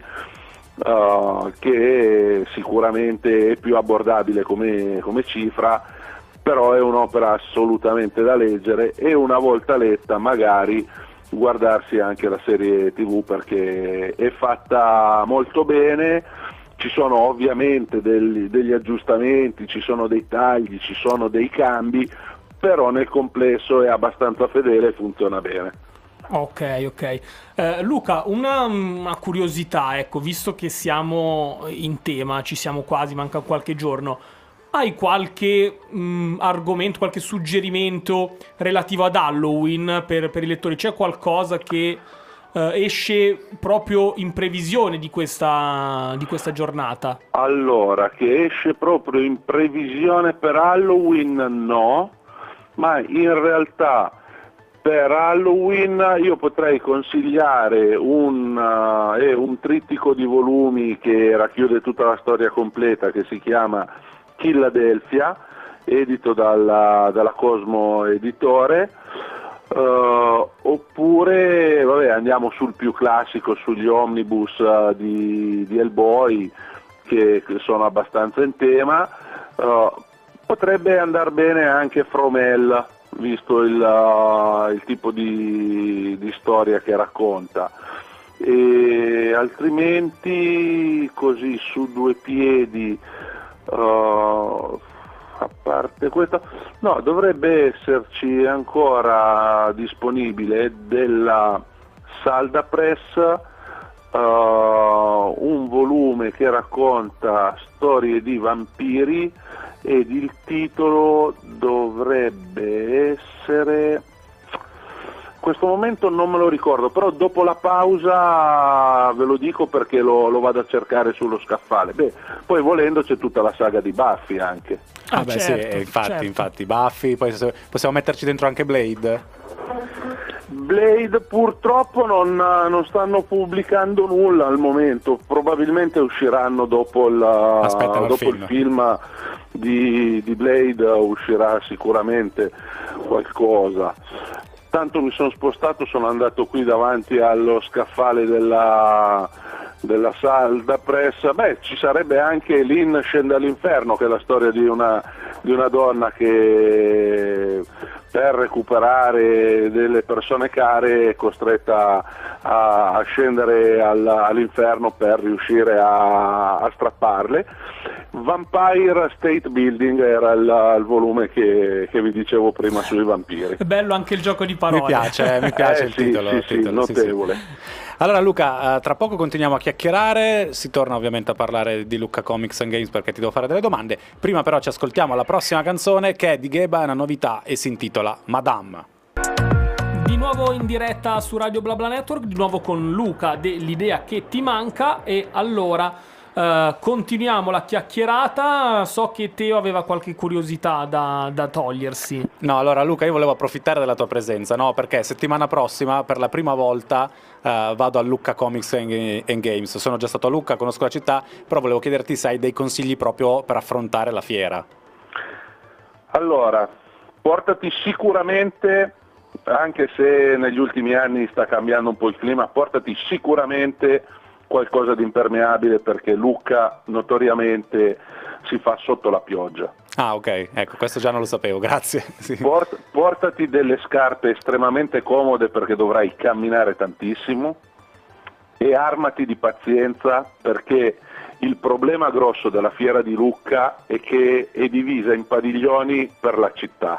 Uh, che sicuramente è più abbordabile come, come cifra, però è un'opera assolutamente da leggere, e una volta letta magari guardarsi anche la serie tivù, perché è fatta molto bene. Ci sono ovviamente degli, degli aggiustamenti, ci sono dei tagli, ci sono dei cambi, però nel complesso è abbastanza fedele e funziona bene. Ok, ok. Eh, Luca, una, una curiosità, ecco, visto che siamo in tema, ci siamo quasi, manca qualche giorno, hai qualche mh, argomento, qualche suggerimento relativo ad Halloween per, per i lettori? C'è qualcosa che eh, esce proprio in previsione di questa, di questa giornata? Allora, che esce proprio in previsione per Halloween no, ma in realtà per Halloween io potrei consigliare un, uh, eh, un trittico di volumi che racchiude tutta la storia completa, che si chiama Philadelphia, edito dalla, dalla Cosmo Editore. Uh, oppure vabbè, andiamo sul più classico, sugli omnibus uh, di, di Hellboy, che, che sono abbastanza in tema. Uh, potrebbe andare bene anche From Hell, visto il, uh, il tipo di, di storia che racconta, e altrimenti così su due piedi, uh, a parte questo, no, dovrebbe esserci ancora disponibile della Salda Press uh, un volume che racconta storie di vampiri, ed il titolo dovrebbe essere, in questo momento non me lo ricordo, però dopo la pausa ve lo dico perché lo, lo vado a cercare sullo scaffale. Beh, poi volendo c'è tutta la saga di Buffy anche. Ah, Ah, beh, certo, sì, infatti, certo. infatti, Buffy, poi se- possiamo metterci dentro anche Blade. Blade purtroppo non, non stanno pubblicando nulla al momento, probabilmente usciranno dopo, il, Aspettano il dopo film. il film di, di Blade, uscirà sicuramente qualcosa. Tanto mi sono spostato, sono andato qui davanti allo scaffale della, della Salda Press. Beh, ci sarebbe anche Lynn scende all'inferno, che è la storia di una, di una donna che per recuperare delle persone care è costretta a, a scendere al, all'inferno per riuscire a, a strapparle. Vampire State Building era il, il volume che, che vi dicevo prima sui vampiri. È bello anche il gioco di parole. Mi piace, mi piace Eh, il sì, titolo. sì, il sì, titolo, sì, sì. notevole. Allora Luca, eh, tra poco continuiamo a chiacchierare, si torna ovviamente a parlare di Lucca Comics and Games perché ti devo fare delle domande. Prima però ci ascoltiamo la prossima canzone, che è di Gheba, è una novità e si intitola Madame. Di nuovo in diretta su Radio BlaBla Network, di nuovo con Luca dell'idea che ti manca, e allora eh, continuiamo la chiacchierata. So che Teo aveva qualche curiosità da, da togliersi. No, allora Luca, io volevo approfittare della tua presenza, no? Perché settimana prossima, per la prima volta, eh, vado a Lucca Comics and and Games. Sono già stato a Lucca, conosco la città, però volevo chiederti se hai dei consigli proprio per affrontare la fiera. Allora, portati sicuramente, anche se negli ultimi anni sta cambiando un po' il clima, portati sicuramente qualcosa di impermeabile, perché Lucca notoriamente si fa sotto la pioggia. Ah, ok, ecco, questo già non lo sapevo, grazie. Sì. Port- portati delle scarpe estremamente comode, perché dovrai camminare tantissimo, e armati di pazienza, perché il problema grosso della fiera di Lucca è che è divisa in padiglioni per la città,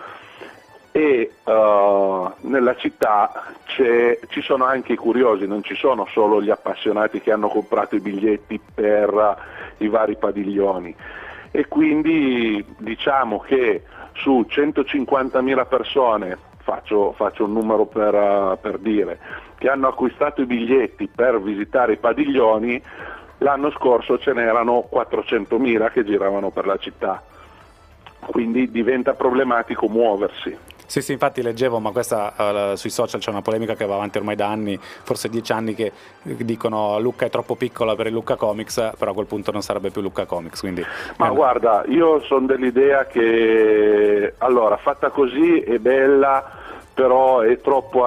e uh, nella città c'è, ci sono anche i curiosi, non ci sono solo gli appassionati che hanno comprato i biglietti per uh, i vari padiglioni, e quindi diciamo che su centocinquantamila persone, faccio, faccio un numero per, uh, per dire, che hanno acquistato i biglietti per visitare i padiglioni, l'anno scorso ce n'erano quattrocentomila che giravano per la città, quindi diventa problematico muoversi. Sì, sì, infatti leggevo, ma questa uh, sui social c'è una polemica che va avanti ormai da anni, forse dieci anni, che dicono Lucca è troppo piccola per il Lucca Comics, però a quel punto non sarebbe più Lucca Comics. Quindi, Ma eh, guarda, io sono dell'idea che, allora, fatta così è bella, però è troppo a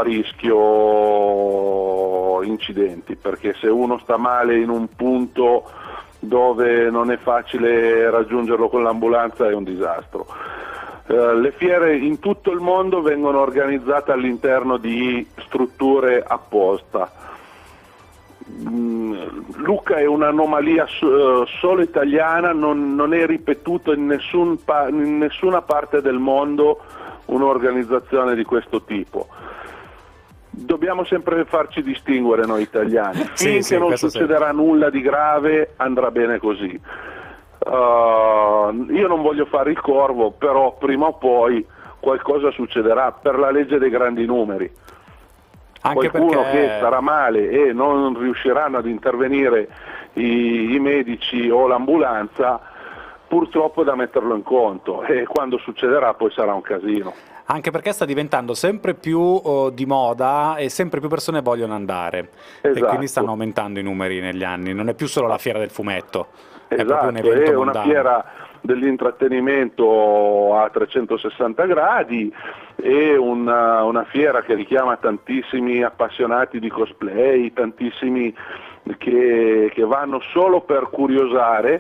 rischio incidenti, perché se uno sta male in un punto dove non è facile raggiungerlo con l'ambulanza è un disastro. Uh, le fiere in tutto il mondo vengono organizzate all'interno di strutture apposta. Mm, Lucca è un'anomalia uh, solo italiana, non, non è ripetuto in, nessun pa- in nessuna parte del mondo un'organizzazione di questo tipo. Dobbiamo sempre farci distinguere noi italiani. Sì, Finché sì, non questo succederà nulla di grave andrà bene così. Uh, io non voglio fare il corvo, però prima o poi qualcosa succederà per la legge dei grandi numeri. anche Qualcuno perché... che starà male e non riusciranno ad intervenire i, i medici o l'ambulanza, purtroppo è da metterlo in conto, e quando succederà poi sarà un casino. Anche perché sta diventando sempre più oh, di moda e sempre più persone vogliono andare. Esatto. E quindi stanno aumentando i numeri negli anni. Non è più solo la fiera del fumetto, Esatto, è proprio un evento è una mondano. fiera dell'intrattenimento a trecentosessanta gradi, è una, una fiera che richiama tantissimi appassionati di cosplay, tantissimi che, che vanno solo per curiosare,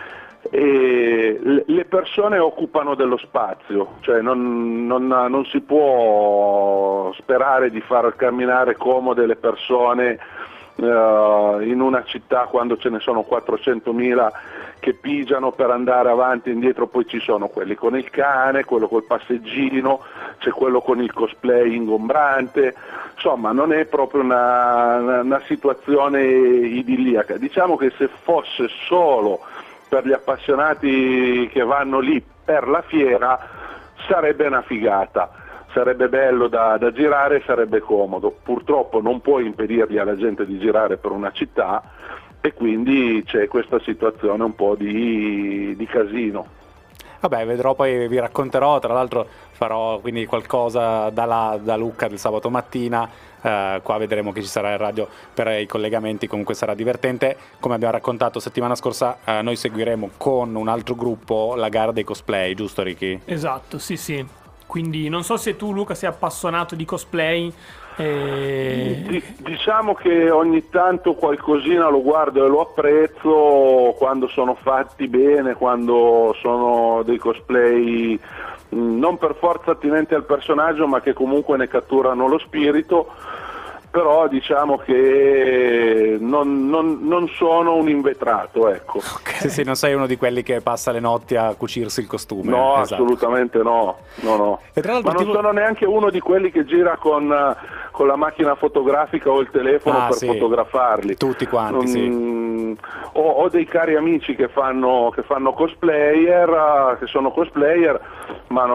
e le persone occupano dello spazio, cioè non, non, non si può sperare di far camminare comode le persone uh, in una città quando ce ne sono quattrocentomila che pigiano per andare avanti e indietro. Poi ci sono quelli con il cane, quello col passeggino, c'è quello con il cosplay ingombrante, insomma non è proprio una, una, una situazione idilliaca. Diciamo che se fosse solo per gli appassionati che vanno lì per la fiera sarebbe una figata, sarebbe bello da, da girare, sarebbe comodo. Purtroppo non puoi impedirgli alla gente di girare per una città, e quindi c'è questa situazione un po' di, di casino. Vabbè, vedrò, poi vi racconterò, tra l'altro farò quindi qualcosa da, là, da Lucca del sabato mattina, eh, qua vedremo che ci sarà il radio per i collegamenti, comunque sarà divertente. Come abbiamo raccontato settimana scorsa, eh, noi seguiremo con un altro gruppo la gara dei cosplay, giusto Ricky? Esatto, sì sì, quindi non so se tu Luca sei appassionato di cosplay. E... Diciamo che ogni tanto qualcosina lo guardo e lo apprezzo quando sono fatti bene, quando sono dei cosplay mh, non per forza attinenti al personaggio, ma che comunque ne catturano lo spirito. Però diciamo che non, non, non sono un invetrato, ecco. Okay. Sì, sì, non sei uno di quelli che passa le notti a cucirsi il costume. No, esatto. Assolutamente no, no, no. E tra l'altro Ma non tipo... sono neanche uno di quelli che gira con, con la macchina fotografica o il telefono ah, per sì. fotografarli. Tutti quanti, mm, sì. Ho, ho dei cari amici che fanno, che fanno cosplayer, che sono cosplayer, ma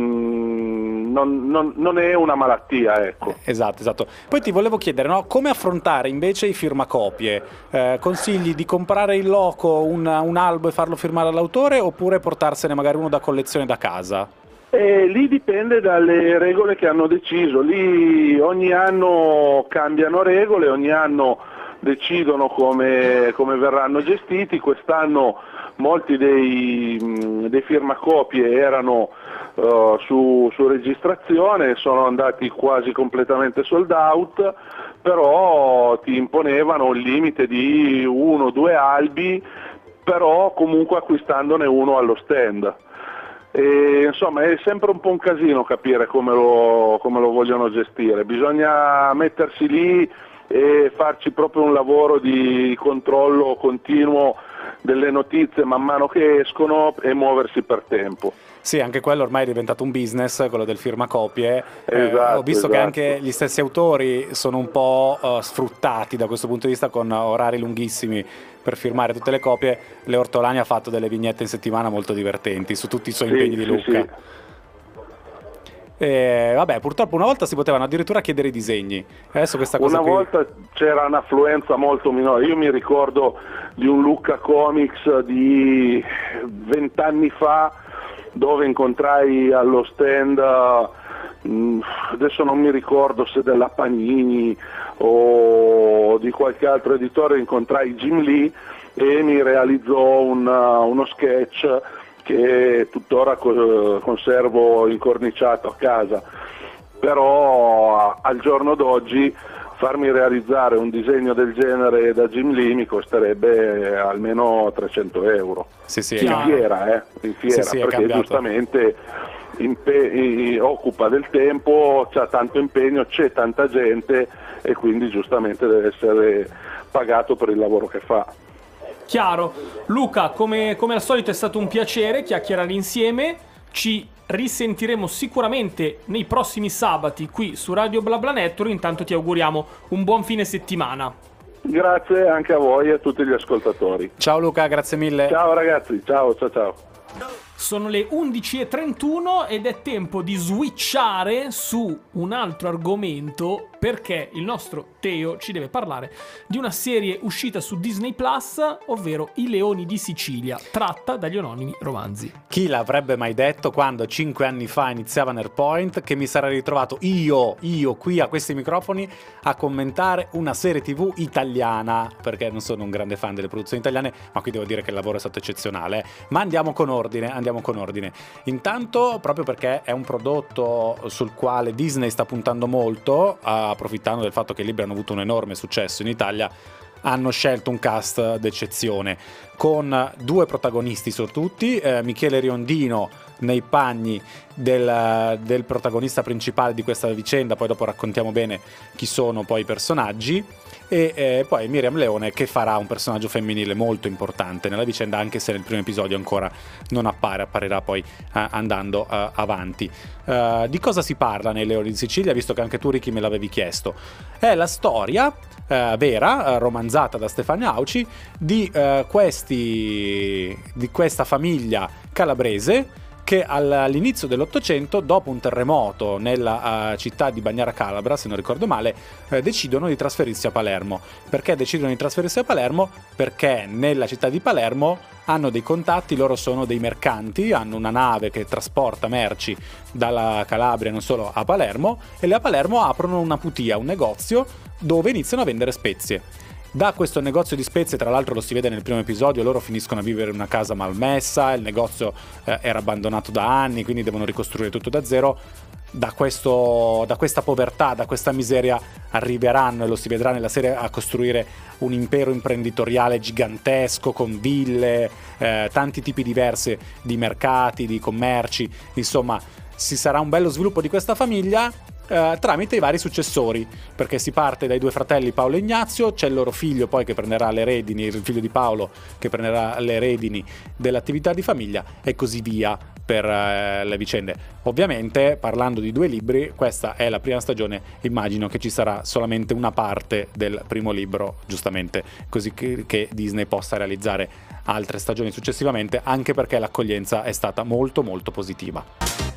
non, non, non, non è una malattia, ecco. Esatto, esatto. Poi ti volevo chiedere, no, come affrontare invece i firmacopie? Eh, consigli di comprare in loco un, un albo e farlo firmare all'autore, oppure portarsene magari uno da collezione da casa? E lì dipende dalle regole che hanno deciso. Lì ogni anno cambiano regole, ogni anno decidono come, come verranno gestiti. Quest'anno molti dei, dei firmacopie erano uh, su, su registrazione, sono andati quasi completamente sold out, però ti imponevano un limite di uno o due albi, però comunque acquistandone uno allo stand. E, insomma, è sempre un po' un casino capire come lo, come lo vogliono gestire. Bisogna mettersi lì e farci proprio un lavoro di controllo continuo delle notizie man mano che escono e muoversi per tempo. Sì, anche quello ormai è diventato un business, quello del firmacopie. Esatto, eh, ho visto esatto. che anche gli stessi autori sono un po' uh, sfruttati da questo punto di vista, con orari lunghissimi per firmare tutte le copie. Leo Ortolani ha fatto delle vignette in settimana molto divertenti su tutti i suoi Sì, impegni di sì, Lucca. sì. E, vabbè, purtroppo una volta si potevano addirittura chiedere i disegni. Adesso questa cosa Una qui... volta c'era un'affluenza molto minore. Io mi ricordo di un Lucca Comics di vent'anni fa, dove incontrai allo stand, uh, adesso non mi ricordo se della Panini o di qualche altro editore, incontrai Jim Lee e mi realizzò un, uh, uno sketch che tuttora co- conservo incorniciato a casa. Però al giorno d'oggi farmi realizzare un disegno del genere da Jim Lee mi costerebbe almeno trecento euro. Sì, sì, in è... fiera, eh, in fiera, sì, sì, perché cambiato. Giustamente impe- occupa del tempo, c'ha tanto impegno, c'è tanta gente e quindi giustamente deve essere pagato per il lavoro che fa. Chiaro. Luca, come, come al solito è stato un piacere chiacchierare insieme. Ci risentiremo sicuramente nei prossimi sabati qui su Radio BlaBla Network. Intanto ti auguriamo un buon fine settimana. Grazie anche a voi e a tutti gli ascoltatori. Ciao Luca, grazie mille. Ciao ragazzi, ciao ciao ciao. Sono le undici e trentuno ed è tempo di switchare su un altro argomento, perché il nostro Teo ci deve parlare di una serie uscita su Disney Plus, ovvero I Leoni di Sicilia, tratta dagli anonimi romanzi. Chi l'avrebbe mai detto, quando cinque anni fa iniziava Nerdpoint, che mi sarei ritrovato io, io qui a questi microfoni a commentare una serie tv italiana, perché non sono un grande fan delle produzioni italiane, ma qui devo dire che il lavoro è stato eccezionale. eh. Ma andiamo con ordine, andiamo con ordine. Intanto, proprio perché è un prodotto sul quale Disney sta puntando molto, approfittando del fatto che i libri hanno avuto un enorme successo in Italia, hanno scelto un cast d'eccezione con due protagonisti su tutti, eh, Michele Riondino nei panni del, del protagonista principale di questa vicenda, poi dopo raccontiamo bene chi sono poi i personaggi, e eh, poi Miriam Leone, che farà un personaggio femminile molto importante nella vicenda, anche se nel primo episodio ancora non appare, apparirà poi eh, andando eh, avanti. Uh, di cosa si parla nei Leoni di Sicilia, visto che anche tu, Ricky, me l'avevi chiesto? È la storia uh, vera, uh, romanzata da Stefania Auci, di, uh, questi, di questa famiglia calabrese che all'inizio dell'Ottocento, dopo un terremoto nella uh, città di Bagnara Calabra, se non ricordo male, eh, decidono di trasferirsi a Palermo. Perché decidono di trasferirsi a Palermo? Perché nella città di Palermo hanno dei contatti, loro sono dei mercanti, hanno una nave che trasporta merci dalla Calabria non solo a Palermo, e lì a Palermo aprono una putia, un negozio dove iniziano a vendere spezie. Da questo negozio di spezie, tra l'altro lo si vede nel primo episodio, loro finiscono a vivere in una casa malmessa, il negozio eh, era abbandonato da anni, quindi devono ricostruire tutto da zero. Da, questo, da questa povertà, da questa miseria arriveranno, e lo si vedrà nella serie, a costruire un impero imprenditoriale gigantesco con ville, eh, tanti tipi diversi di mercati, di commerci, insomma ci sarà un bello sviluppo di questa famiglia eh, tramite i vari successori, perché si parte dai due fratelli Paolo e Ignazio, c'è il loro figlio poi che prenderà le redini, il figlio di Paolo che prenderà le redini dell'attività di famiglia, e così via per eh, le vicende. Ovviamente, parlando di due libri, questa è la prima stagione, immagino che ci sarà solamente una parte del primo libro, giustamente, così che, che Disney possa realizzare altre stagioni successivamente, anche perché l'accoglienza è stata molto molto positiva.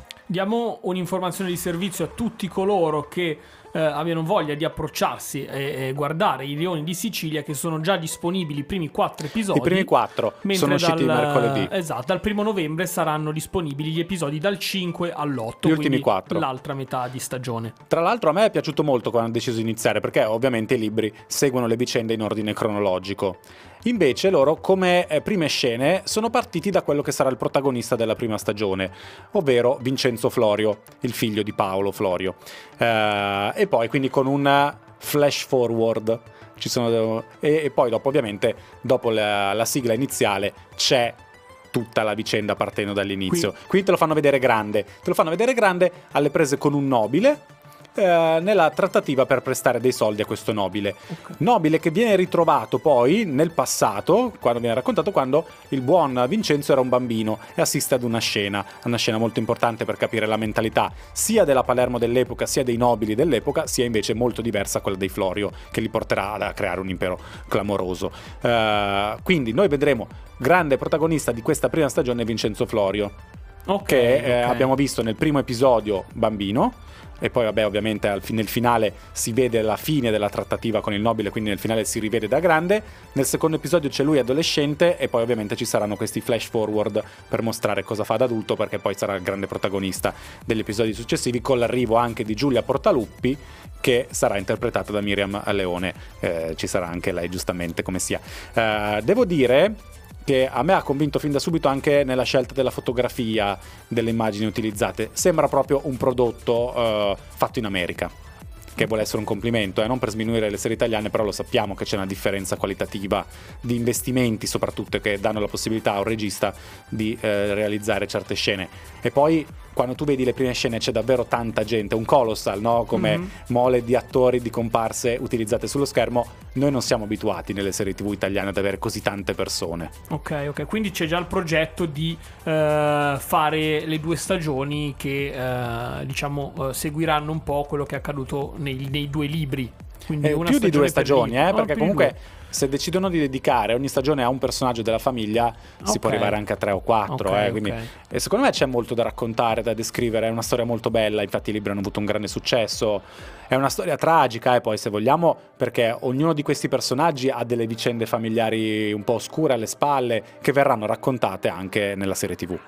Diamo un'informazione di servizio a tutti coloro che eh, abbiano voglia di approcciarsi e, e guardare I Leoni di Sicilia, che sono già disponibili i primi quattro episodi. I primi quattro sono usciti dal, mercoledì. Esatto, dal primo novembre saranno disponibili gli episodi dal cinque all'otto, gli ultimi quattro, l'altra metà di stagione. Tra l'altro a me è piaciuto molto quando hanno deciso di iniziare, perché ovviamente i libri seguono le vicende in ordine cronologico. Invece loro, come eh, prime scene, sono partiti da quello che sarà il protagonista della prima stagione, ovvero Vincenzo Florio, il figlio di Paolo Florio. Eh, e poi quindi con un flash forward ci sono, e, e poi dopo, ovviamente, dopo la, la sigla iniziale c'è tutta la vicenda partendo dall'inizio. Qui. Qui te lo fanno vedere grande, te lo fanno vedere grande alle prese con un nobile, Eh, nella trattativa per prestare dei soldi a questo nobile. Okay. Nobile che viene ritrovato poi nel passato, quando viene raccontato, quando il buon Vincenzo era un bambino e assiste ad una scena, una scena molto importante per capire la mentalità sia della Palermo dell'epoca, sia dei nobili dell'epoca, sia invece molto diversa quella dei Florio, che li porterà a creare un impero clamoroso. Eh, quindi noi vedremo grande protagonista di questa prima stagione Vincenzo Florio, okay, che okay. Eh, abbiamo visto nel primo episodio bambino, e poi vabbè, ovviamente al, nel finale si vede la fine della trattativa con il nobile, quindi nel finale si rivede da grande. Nel secondo episodio c'è lui adolescente, e poi ovviamente ci saranno questi flash forward per mostrare cosa fa da adulto, perché poi sarà il grande protagonista degli episodi successivi, con l'arrivo anche di Giulia Portaluppi, che sarà interpretata da Miriam Leone. Eh, ci sarà anche lei, giustamente, come sia. Eh, devo dire che a me ha convinto fin da subito anche nella scelta della fotografia, delle immagini utilizzate. Sembra proprio un prodotto uh, fatto in America, che vuole essere un complimento, eh? Non per sminuire le serie italiane, però lo sappiamo che c'è una differenza qualitativa di investimenti, soprattutto, che danno la possibilità a un regista di eh, realizzare certe scene. E poi quando tu vedi le prime scene c'è davvero tanta gente, un colossal, no? Come mm-hmm. mole di attori, di comparse utilizzate sullo schermo. Noi non siamo abituati nelle serie tv italiane ad avere così tante persone. Ok, ok, quindi c'è già il progetto di uh, fare le due stagioni che uh, diciamo uh, seguiranno un po' quello che è accaduto nei, nei due libri. Quindi eh, una più di due stagioni, per eh, perché oh, comunque se decidono di dedicare ogni stagione a un personaggio della famiglia, okay. si può arrivare anche a tre o quattro, okay, eh, quindi okay. e secondo me c'è molto da raccontare, da descrivere, è una storia molto bella, infatti i libri hanno avuto un grande successo, è una storia tragica e poi se vogliamo, perché ognuno di questi personaggi ha delle vicende familiari un po' oscure alle spalle che verranno raccontate anche nella serie tivù.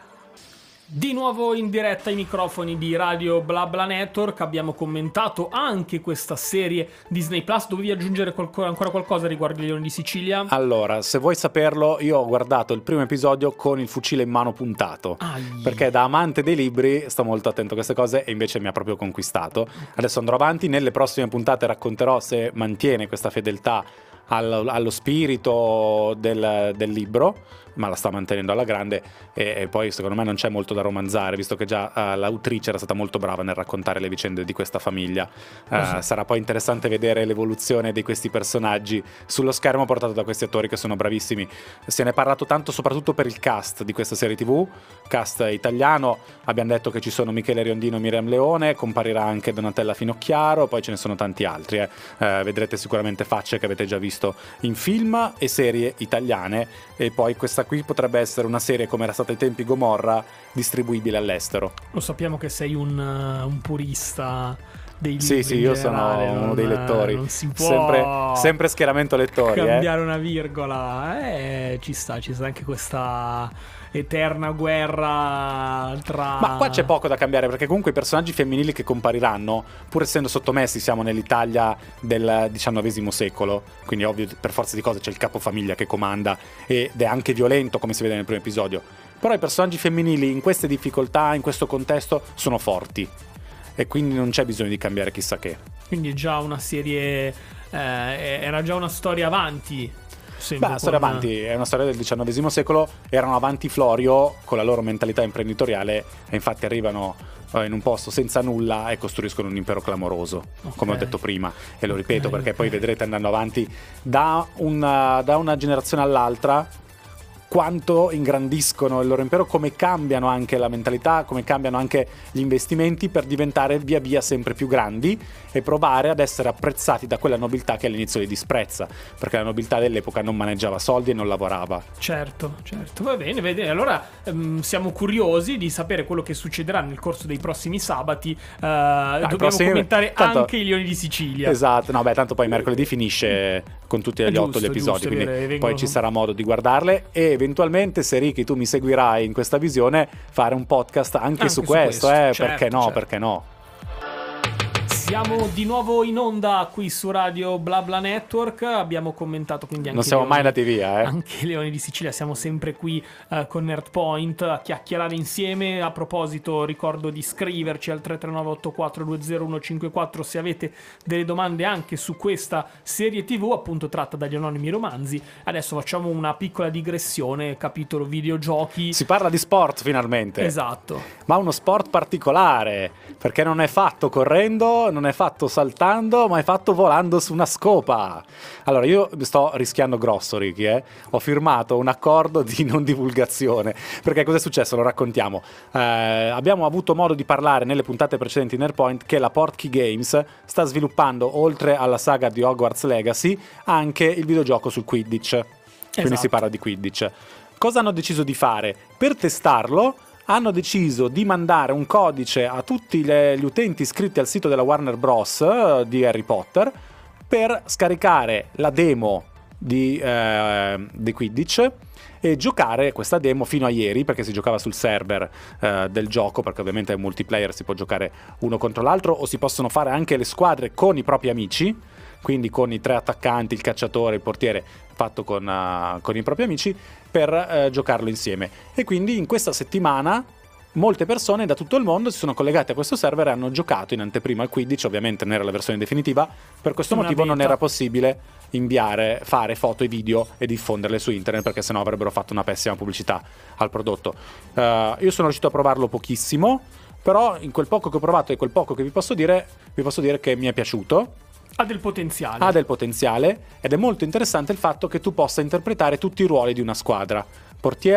Di nuovo in diretta ai microfoni di Radio BlaBla Network, abbiamo commentato anche questa serie Disney Plus. Dovevi aggiungere qualco- ancora qualcosa riguardo i Leoni di Sicilia? Allora, se vuoi saperlo, io ho guardato il primo episodio con il fucile in mano puntato, Ai. perché da amante dei libri sto molto attento a queste cose e invece mi ha proprio conquistato. Adesso andrò avanti, nelle prossime puntate racconterò se mantiene questa fedeltà allo, allo spirito del, del libro, ma la sta mantenendo alla grande e, e poi secondo me non c'è molto da romanzare, visto che già uh, l'autrice era stata molto brava nel raccontare le vicende di questa famiglia. Uh, sarà poi interessante vedere l'evoluzione di questi personaggi sullo schermo portato da questi attori che sono bravissimi. Se ne è parlato tanto soprattutto per il cast di questa serie tivù, cast italiano. Abbiamo detto che ci sono Michele Riondino e Miriam Leone, comparirà anche Donatella Finocchiaro, poi ce ne sono tanti altri, eh. Uh, vedrete sicuramente facce che avete già visto in film e serie italiane, e poi questa qui potrebbe essere una serie come era stata ai tempi Gomorra, distribuibile all'estero. Lo sappiamo che sei un, uh, un purista dei libri. Sì, sì, io generale, sono non, uno dei lettori. Non si può sempre, sempre schieramento lettori. Cambiare eh. una virgola. Eh, ci sta, ci sta anche questa eterna guerra tra... Ma qua c'è poco da cambiare, perché comunque i personaggi femminili che compariranno, pur essendo sottomessi, siamo nell'Italia del diciannovesimo secolo, quindi ovvio per forza di cose c'è il capofamiglia che comanda ed è anche violento, come si vede nel primo episodio. Però i personaggi femminili in queste difficoltà, in questo contesto, sono forti e quindi non c'è bisogno di cambiare chissà che. Quindi è già una serie eh, era già una storia avanti. Beh, storia avanti, è una storia del diciannovesimo secolo, erano avanti Florio con la loro mentalità imprenditoriale e infatti arrivano eh, in un posto senza nulla e costruiscono un impero clamoroso, okay. come ho detto prima, e lo ripeto okay, perché okay. poi vedrete andando avanti da una, da una generazione all'altra quanto ingrandiscono il loro impero, come cambiano anche la mentalità, come cambiano anche gli investimenti per diventare via via sempre più grandi e provare ad essere apprezzati da quella nobiltà che all'inizio li disprezza, perché la nobiltà dell'epoca non maneggiava soldi e non lavorava. Certo, certo, va bene, va bene. Allora ehm, siamo curiosi di sapere quello che succederà nel corso dei prossimi sabati. Uh, Dai, dobbiamo prossimi... commentare tanto... anche i Leoni di Sicilia. Esatto, no beh, tanto poi mercoledì finisce con tutti gli otto gli episodi, giusto, quindi vero, vengono... poi ci sarà modo di guardarle e eventualmente, se Ricky tu mi seguirai in questa visione, fare un podcast anche, anche su, su questo, questo eh, certo, perché no, certo. perché no. Siamo di nuovo in onda qui su Radio BlaBla Network, abbiamo commentato quindi anche... Non siamo Leoni, mai andati via, eh? Anche Leoni di Sicilia, siamo sempre qui uh, con Nerdpoint a chiacchierare insieme. A proposito, ricordo di scriverci al tre tre nove otto quattro due zero uno cinque quattro se avete delle domande anche su questa serie tivù, appunto tratta dagli anonimi romanzi. Adesso facciamo una piccola digressione, capitolo videogiochi. Si parla di sport finalmente. Esatto. Ma uno sport particolare, perché non è fatto correndo, non è fatto saltando, ma è fatto volando su una scopa. Allora, io sto rischiando grosso, Ricky, eh? Ho firmato un accordo di non divulgazione, perché cosa è successo? Lo raccontiamo. Eh, abbiamo avuto modo di parlare nelle puntate precedenti di Nerdpoint che la Portkey Games sta sviluppando, oltre alla saga di Hogwarts Legacy, anche il videogioco sul Quidditch. Quindi esatto. Si parla di Quidditch. Cosa hanno deciso di fare? Per testarlo hanno deciso di mandare un codice a tutti le, gli utenti iscritti al sito della Warner Bros. Di Harry Potter per scaricare la demo di, eh, di Quidditch e giocare questa demo fino a ieri, perché si giocava sul server eh, del gioco, perché ovviamente è un multiplayer, si può giocare uno contro l'altro o si possono fare anche le squadre con i propri amici, quindi con i tre attaccanti, il cacciatore, il portiere, fatto con, uh, con i propri amici, per uh, giocarlo insieme. E quindi in questa settimana molte persone da tutto il mondo si sono collegate a questo server e hanno giocato in anteprima al Quidditch. Ovviamente non era la versione definitiva, per questo Una motivo beta. Non era possibile inviare, fare foto e video e diffonderle su internet, perché sennò avrebbero fatto una pessima pubblicità al prodotto. Uh, io sono riuscito a provarlo pochissimo, però in quel poco che ho provato e quel poco che vi posso dire, vi posso dire che mi è piaciuto. Ha del potenziale. Ha del potenziale ed è molto interessante il fatto che tu possa interpretare tutti i ruoli di una squadra. Portiere,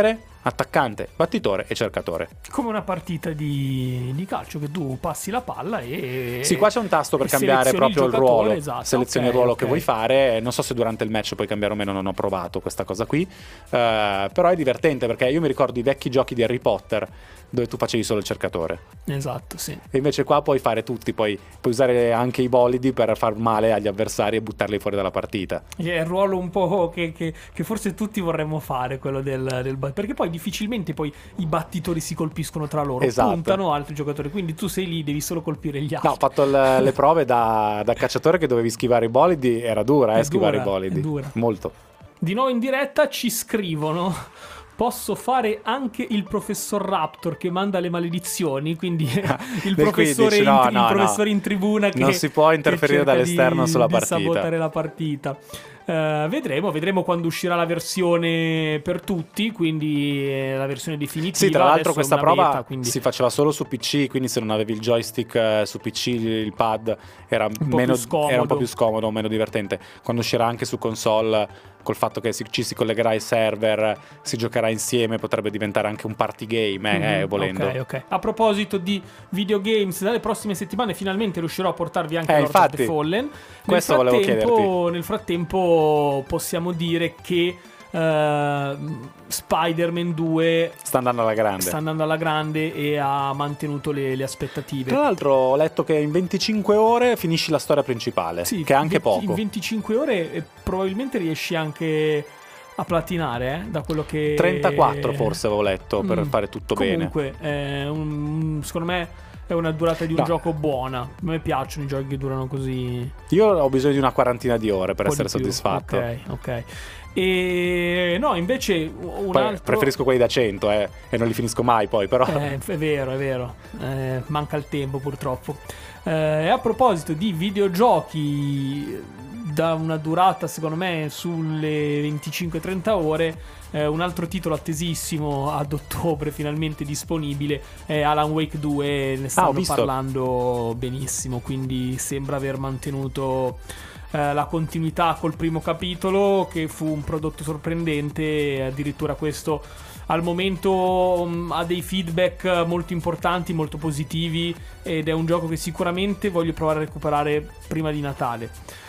attaccante, battitore e cercatore. Come una partita di, di calcio, che tu passi la palla e... Sì, qua c'è un tasto per cambiare proprio il, il ruolo, esatto. Selezioni okay, il ruolo okay. che vuoi fare. Non so se durante il match puoi cambiare o meno, non ho provato questa cosa qui, uh, però è divertente perché io mi ricordo i vecchi giochi di Harry Potter dove tu facevi solo il cercatore. Esatto, sì. E invece qua puoi fare tutti, poi puoi usare anche i bolidi per far male agli avversari e buttarli fuori dalla partita. È il ruolo un po' che, che, che forse tutti vorremmo fare, quello del, del... perché poi difficilmente poi i battitori si colpiscono tra loro, esatto. puntano altri giocatori, quindi tu sei lì, devi solo colpire gli altri. No, ho fatto le, le prove da, da cacciatore che dovevi schivare i bolidi, era dura, eh, schivare dura, i bolidi. è dura. Molto. Di nuovo in diretta ci scrivono: posso fare anche il professor Raptor che manda le maledizioni, quindi il, professore, quindici, no, in, no, il professore no. in tribuna che non si può interferire dall'esterno di, sulla di partita, sabotare la partita. Uh, vedremo, vedremo quando uscirà la versione per tutti, quindi eh, la versione definitiva. Sì, tra l'altro adesso questa è una prova beta, quindi... si faceva solo su P C, quindi se non avevi il joystick eh, su P C, il pad era, un po' meno, più scomodo. era un po' più scomodo, meno divertente. Quando uscirà anche su console, col fatto che si, ci si collegherà ai server, si giocherà insieme, potrebbe diventare anche un party game, eh, mm-hmm, eh, volendo. Ok, ok. A proposito di videogames, dalle prossime settimane finalmente riuscirò a portarvi anche eh, Lord of the infatti, Fallen. Questo volevo chiederti. Nel frattempo possiamo dire che uh, Spider-Man due sta andando alla grande. Sta andando alla grande e ha mantenuto le, le aspettative. Tra l'altro ho letto che in venticinque ore finisci la storia principale, sì, che è anche venti, poco. In venticinque ore eh, probabilmente riesci anche a platinare, eh, da quello che... trentaquattro forse avevo letto, per mm, fare tutto comunque, bene. Comunque, un, secondo me è una durata di un no. gioco buona. A me piacciono i giochi che durano così. Io ho bisogno di una quarantina di ore per essere soddisfatto. Ok, ok. E no, invece un poi altro... preferisco quelli da cento, eh, e non li finisco mai poi, però. Eh, è vero, è vero. Eh, manca il tempo purtroppo. Eh, e a proposito di videogiochi da una durata secondo me sulle venticinque trenta ore, eh, un altro titolo attesissimo ad ottobre finalmente disponibile è Alan Wake due. Ne stanno ah, parlando benissimo, quindi sembra aver mantenuto eh, la continuità col primo capitolo, che fu un prodotto sorprendente. Addirittura questo al momento um, ha dei feedback molto importanti, molto positivi, ed è un gioco che sicuramente voglio provare a recuperare prima di Natale.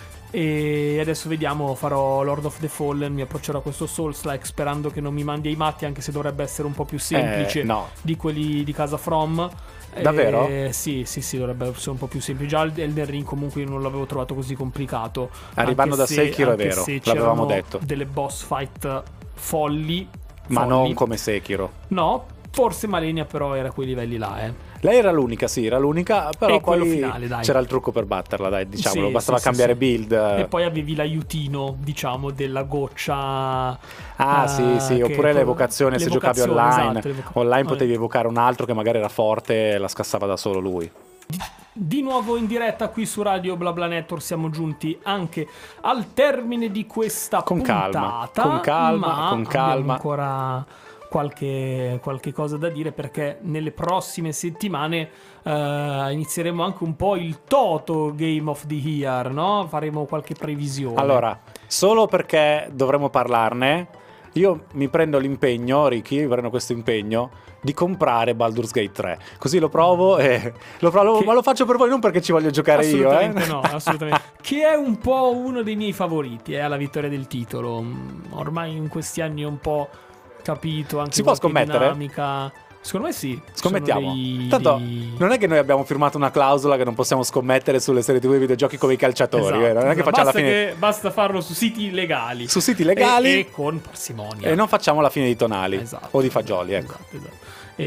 E adesso vediamo, farò Lord of the Fallen, mi approccerò a questo Souls-like sperando che non mi mandi ai matti, anche se dovrebbe essere un po' più semplice eh, no. di quelli di casa From. Davvero? Eh, sì, sì, sì, dovrebbe essere un po' più semplice. Già Elden Ring comunque io non l'avevo trovato così complicato. Arrivando da Sekiro è vero, l'avevamo detto. Delle boss fight folli. Ma folli. non come Sekiro. No, forse Malenia però era a quei livelli là, eh. Lei era l'unica, sì, era l'unica, però e poi finale, dai. C'era il trucco per batterla, dai, diciamolo, sì, bastava sì, cambiare sì, build. E poi avevi l'aiutino, diciamo, della goccia. Ah, uh, sì, sì, oppure l'evocazione, se giocavi online. Esatto, l'evoca- online potevi evocare un altro che magari era forte e la scassava da solo lui. Di nuovo in diretta qui su Radio BlaBla Network, siamo giunti anche al termine di questa con puntata. Calma, con calma, ma con calma. Abbiamo ancora qualche, qualche cosa da dire, perché nelle prossime settimane uh, inizieremo anche un po' il Toto Game of the Year, no? Faremo qualche previsione. Allora, solo perché dovremo parlarne, io mi prendo l'impegno, Ricky, mi prendo questo impegno di comprare Baldur's Gate tre, così lo provo e lo provo, che... ma lo faccio per voi, non perché ci voglio giocare io, eh? No, assolutamente. Che è un po' uno dei miei favoriti, è eh, alla vittoria del titolo. Ormai in questi anni è un po' capito anche si può scommettere? Dinamica. Secondo me sì. Scommettiamo. Dei, Tanto dei... non è che noi abbiamo firmato una clausola che non possiamo scommettere sulle serie tivù e videogiochi come i calciatori, esatto, vero? Non è che facciamo basta la fine che basta farlo su siti legali. Su siti legali e, e con parsimonia. E non facciamo la fine di tonali, esatto, o di fagioli, ecco. Esatto, esatto.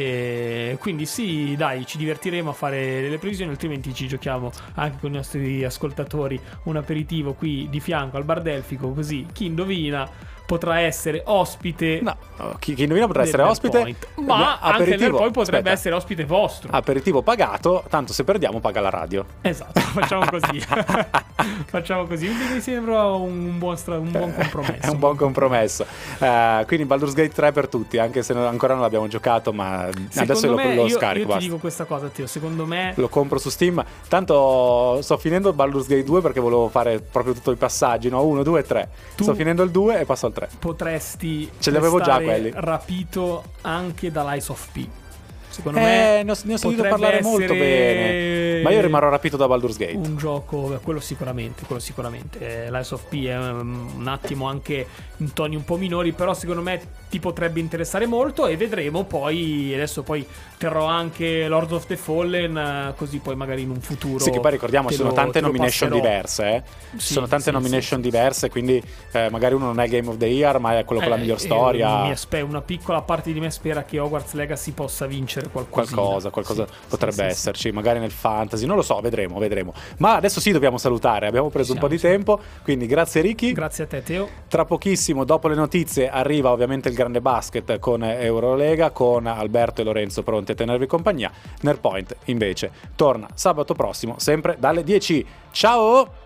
E quindi sì, dai, ci divertiremo a fare delle previsioni, altrimenti ci giochiamo anche con i nostri ascoltatori un aperitivo qui di fianco al Bar Delfico, così chi indovina potrà essere ospite. No, chi, chi indovina potrà essere ospite, Point. Ma anche nel poi potrebbe aspetta, essere ospite vostro. Aperitivo pagato, tanto se perdiamo paga la radio. Esatto, facciamo così. Facciamo così, mi sembra un buon, stra- un buon compromesso. È un buon compromesso. Uh, quindi Baldur's Gate tre per tutti, anche se non, ancora non l'abbiamo giocato, ma secondo adesso me, lo, lo io, scarico. Io basta. ti dico questa cosa, Teo, secondo me lo compro su Steam. Tanto sto finendo Baldur's Gate due perché volevo fare proprio tutti i passaggi, no? uno, due, tre. Tu... Sto finendo il due e passo al tre. Potresti Ce li avevo già restare quelli. rapito anche da Lies of P. Secondo eh, me ne ho, ne ho sentito potrebbe parlare molto essere bene. Ma io rimarrò rapito da Baldur's Gate. un gioco, beh, quello sicuramente, quello sicuramente. Eh, Lies of P è um, un attimo anche in toni un po' minori, però secondo me ti potrebbe interessare molto e vedremo poi. Adesso poi terrò anche Lord of the Fallen, eh, così poi magari in un futuro. Sì, che poi ricordiamo, ci sono lo, tante passerò. nomination diverse, eh. Ci Sì, sono tante sì, nomination sì, diverse, quindi eh, magari uno non è Game of the Year, ma è quello con la Eh, miglior eh, storia. mi aspe- una piccola parte di me spera che Hogwarts Legacy possa vincere qualcosina. Qualcosa, qualcosa Sì, potrebbe sì, sì, esserci, magari nel fantasy, non lo so, vedremo, vedremo. Ma adesso sì, dobbiamo salutare, abbiamo preso Siamo, un po' di sì. tempo, quindi grazie Ricky. Grazie a te, Teo. Tra pochissimo, dopo le notizie, arriva ovviamente il grande basket con Eurolega, con Alberto e Lorenzo pronti a tenervi compagnia. Nerdpoint invece torna sabato prossimo, sempre dalle dieci. Ciao!